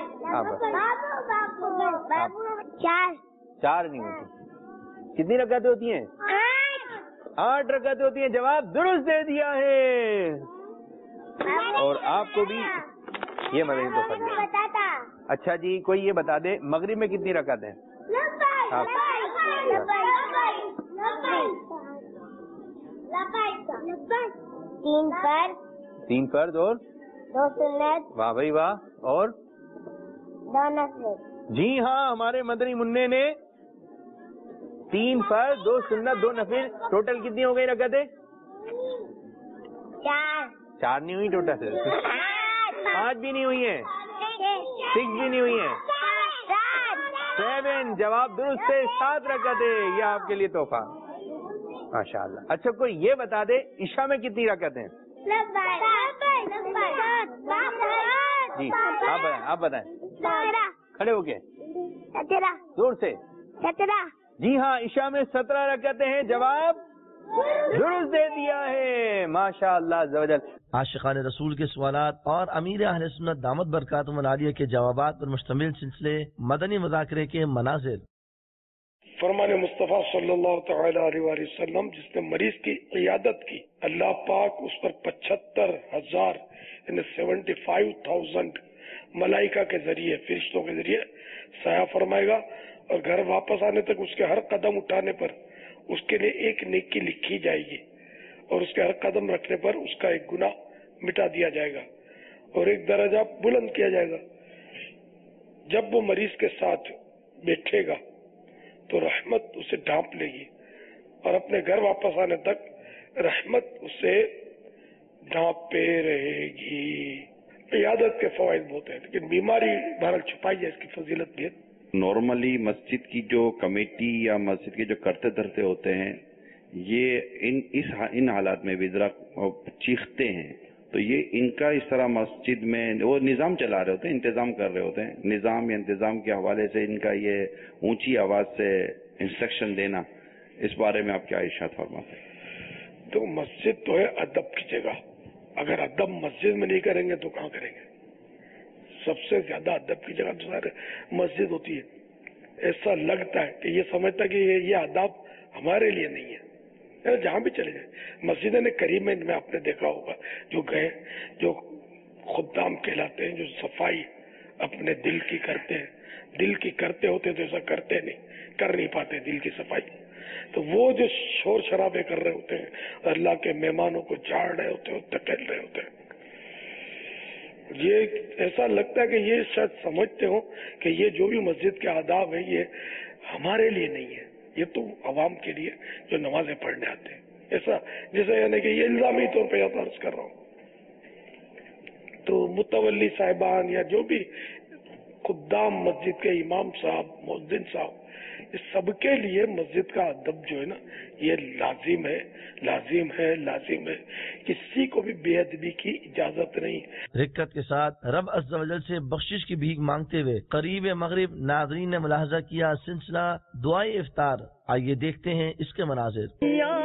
چار۔ چار نہیں ہوتی۔ کتنی رکعتیں ہوتی ہیں؟ آٹھ رکعتیں ہوتی ہیں، جواب درست دے دیا ہے۔ اور آپ کو بھی یہ مدنی تحفہ دیا۔ اچھا جی، کوئی یہ بتا دے مغرب میں کتنی رکعتیں ہیں؟ تین فرض، تین فرض اور دو سنت، واہ بھائی واہ، اور دو نفل۔ جی ہاں، ہمارے مدنی منع نے تین فرض، دو سنت، دو نفل، ٹوٹل کتنی ہو گئی رکعتیں؟ چار۔ چار نہیں ہوئی ٹوٹل، پانچ بھی نہیں ہوئی ہیں، سکس بھی نہیں ہوئی ہیں، سیون۔ جواب درست ہے، سات رکعتیں، یہ آپ کے لیے تحفہ، ماشاء اللہ۔ اچھا، کوئی یہ بتا دے عشاء میں کتنی رکعتیں ہیں؟ جی آپ بتائیں، آپ بتائیں کھڑے ہو کے، زور سے۔ سترہ۔ جی ہاں، عشاء میں سترہ رکعتیں ہیں، جواب درست دے دیا ہے، ماشاء اللہ عز و جل۔ عاشقان رسول کے سوالات اور امیر اہل سنت دامت برکاتہم العالیہ کے جوابات پر مشتمل سلسلے مدنی مذاکرے کے مناظر۔ فرمان مصطفیٰ صلی اللہ تعالی علیہ وآلہ وسلم جس نے مریض کی عیادت کی، اللہ پاک اس پر پچہتر ہزار یعنی سیونٹی فائیو تھاؤزینڈ ملائکہ کے ذریعے، فرشتوں کے ذریعے سایہ فرمائے گا، اور گھر واپس آنے تک اس کے ہر قدم اٹھانے پر اس کے لیے ایک نیکی لکھی جائے گی، اور اس کے ہر قدم رکھنے پر اس کا ایک گناہ مٹا دیا جائے گا اور ایک درجہ بلند کیا جائے گا. جب وہ مریض کے ساتھ بیٹھے گا تو رحمت اسے ڈھانپ لے گی اور اپنے گھر واپس آنے تک رحمت اسے ڈھانپے رہے گی. عیادت کے فوائد بہت ہیں لیکن بیماری بہرحال چھپائی ہے، اس کی فضیلت بھی ہے. نارملی مسجد کی جو کمیٹی یا مسجد کے جو کرتے دھرتے ہوتے ہیں یہ ان اس ان حالات میں بھی ذرا چیختے ہیں، تو یہ ان کا اس طرح مسجد میں وہ نظام چلا رہے ہوتے ہیں، انتظام کر رہے ہوتے ہیں، نظام یا انتظام کے حوالے سے ان کا یہ اونچی آواز سے انسٹرکشن دینا، اس بارے میں آپ کیا ارشاد فرماتے ہیں؟ تو مسجد تو ہے ادب کی جگہ، اگر ادب مسجد میں نہیں کریں گے تو کہاں کریں گے؟ سب سے زیادہ ادب کی جگہ تو سارے مسجد ہوتی ہے. ایسا لگتا ہے کہ یہ سمجھتا ہے کہ یہ آداب ہمارے لیے نہیں ہے، جہاں بھی چلے جائیں. مسجدیں نے کریمیں میں آپ نے دیکھا ہوگا جو گئے، جو خدام کہلاتے ہیں، جو صفائی اپنے دل کی کرتے ہیں، دل کی کرتے ہوتے تو ایسا کرتے نہیں، کر نہیں پاتے دل کی صفائی. تو وہ جو شور شرابے کر رہے ہوتے ہیں، اللہ کے مہمانوں کو جھاڑ رہے ہوتے ہیں، دھکیل رہے ہوتے ہیں، یہ ایسا لگتا ہے کہ یہ شاید سمجھتے ہو کہ یہ جو بھی مسجد کے آداب ہیں یہ ہمارے لیے نہیں ہے، یہ تو عوام کے لیے جو نمازیں پڑھنے آتے ہیں. ایسا جیسے یعنی کہ یہ الزامی طور پہ عرض کر رہا ہوں. تو متولی صاحبان یا جو بھی خدام مسجد کے امام صاحب، مؤذن صاحب، اس سب کے لیے مسجد کا ادب جو ہے نا یہ لازم ہے، لازم ہے، لازم ہے. کسی کو بھی بے ادبی کی اجازت نہیں. رکت کے ساتھ رب عز و جل سے بخشش کی بھیک مانگتے ہوئے قریب مغرب ناظرین نے ملاحظہ کیا سلسلہ دعائے افطار. آئیے دیکھتے ہیں اس کے مناظر.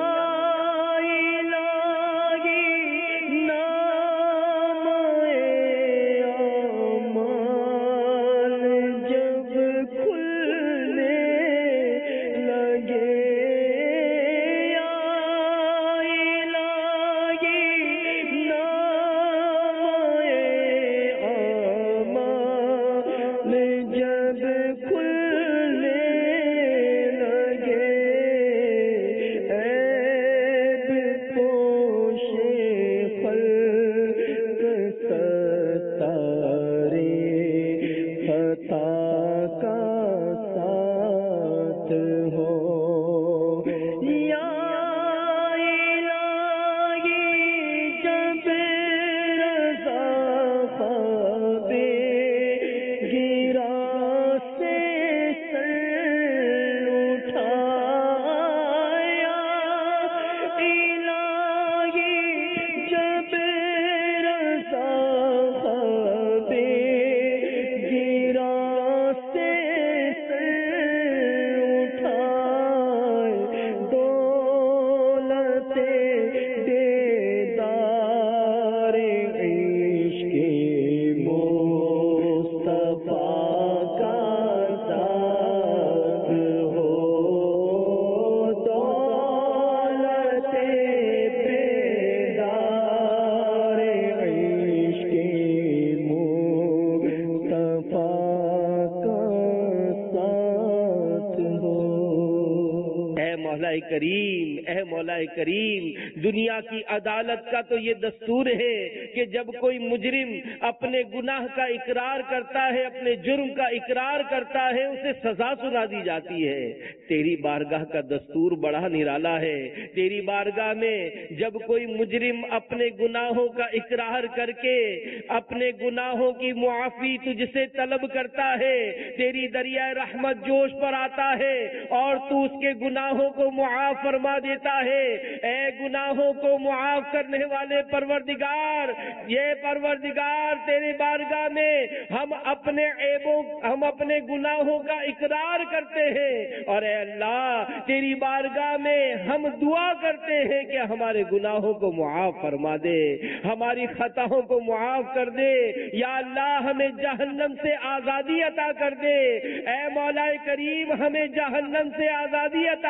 کریم، اے مولا کریم، دنیا کی عدالت کا تو یہ دستور ہے کہ جب کوئی مجرم اپنے گناہ کا اقرار کرتا ہے، اپنے جرم کا اقرار کرتا ہے، اسے سزا سنا دی جاتی ہے. تیری بارگاہ کا دستور بڑا نرالا ہے. تیری بارگاہ میں جب کوئی مجرم اپنے گناہوں کا اقرار کر کے اپنے گناہوں کی معافی تجھ سے طلب کرتا ہے، تیری دریائے رحمت جوش پر آتا ہے اور تو اس کے گناہوں کو معاف فرما دیتا ہے. اے گناہوں کو معاف کرنے والے پروردگار، یہ پروردگار تیرے بارگاہ میں ہم اپنے عیبوں ہم اپنے گناہوں کا اقرار کرتے ہیں، اور اے اللہ تیری بارگاہ میں ہم دعا کرتے ہیں کہ ہمارے گناہوں کو معاف فرما دے، ہماری خطاؤں کو معاف کر دے. یا اللہ ہمیں جہنم سے آزادی عطا کر دے. اے مولا کریم ہمیں جہنم سے آزادی عطا کر دے.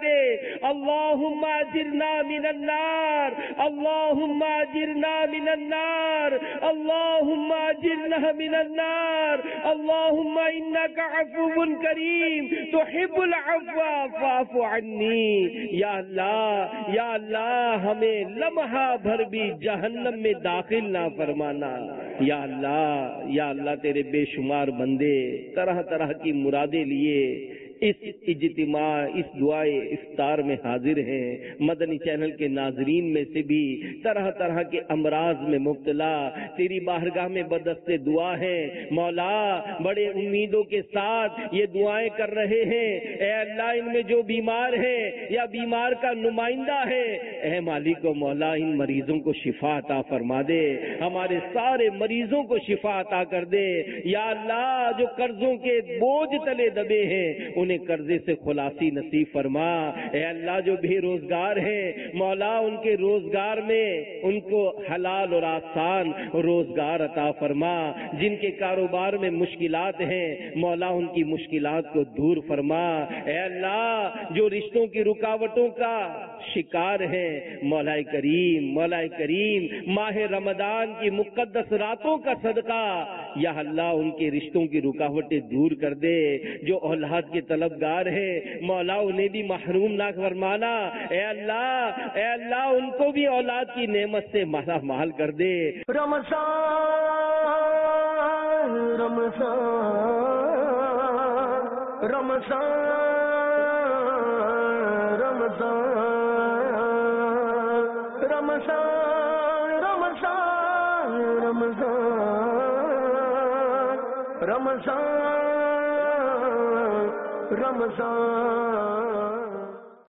دے اللہم اجرنا من النار اللہم اجرنا من النار اللہم اجرنا من النار اللہم انک عفو کریم تحب العفو فاعف عنی. یا اللہ یا اللہ ہمیں لمحہ بھر بھی جہنم میں داخل نہ فرمانا. یا اللہ یا اللہ تیرے بے شمار بندے طرح طرح کی مرادیں لیے اس اجتماع اس دعائے افطار میں حاضر ہیں. مدنی چینل کے ناظرین میں سے بھی طرح طرح کے امراض میں مبتلا تیری بارگاہ میں بدست دعا ہے. مولا بڑے امیدوں کے ساتھ یہ دعائیں کر رہے ہیں. اے اللہ ان میں جو بیمار ہے یا بیمار کا نمائندہ ہے اے مالک و مولا ان مریضوں کو شفا عطا فرما دے. ہمارے سارے مریضوں کو شفا عطا کر دے. یا اللہ جو قرضوں کے بوجھ تلے دبے ہیں انہیں قرضے سے خلاصی نصیب فرما. اے اللہ جو بے روزگار ہیں مولا ان کے روزگار میں ان کو حلال اور آسان روزگار عطا فرما. جن کے کاروبار میں مشکلات ہیں مولا ان کی مشکلات کو دور فرما. اے اللہ جو رشتوں کی رکاوٹوں کا شکار ہیں مولا کریم مولا کریم ماہ رمضان کی مقدس راتوں کا صدقہ یا اللہ ان کے رشتوں کی رکاوٹیں دور کر دے. جو اولاد کے طلبگار ہیں مولا انہیں بھی محروم نہ فرمانا. اے اللہ اے اللہ ان کو بھی اولاد کی نعمت سے مالا مال کر دے. رمضان رمضان رمضان رمضان رمضان رمضان رمضان رمضان رمضان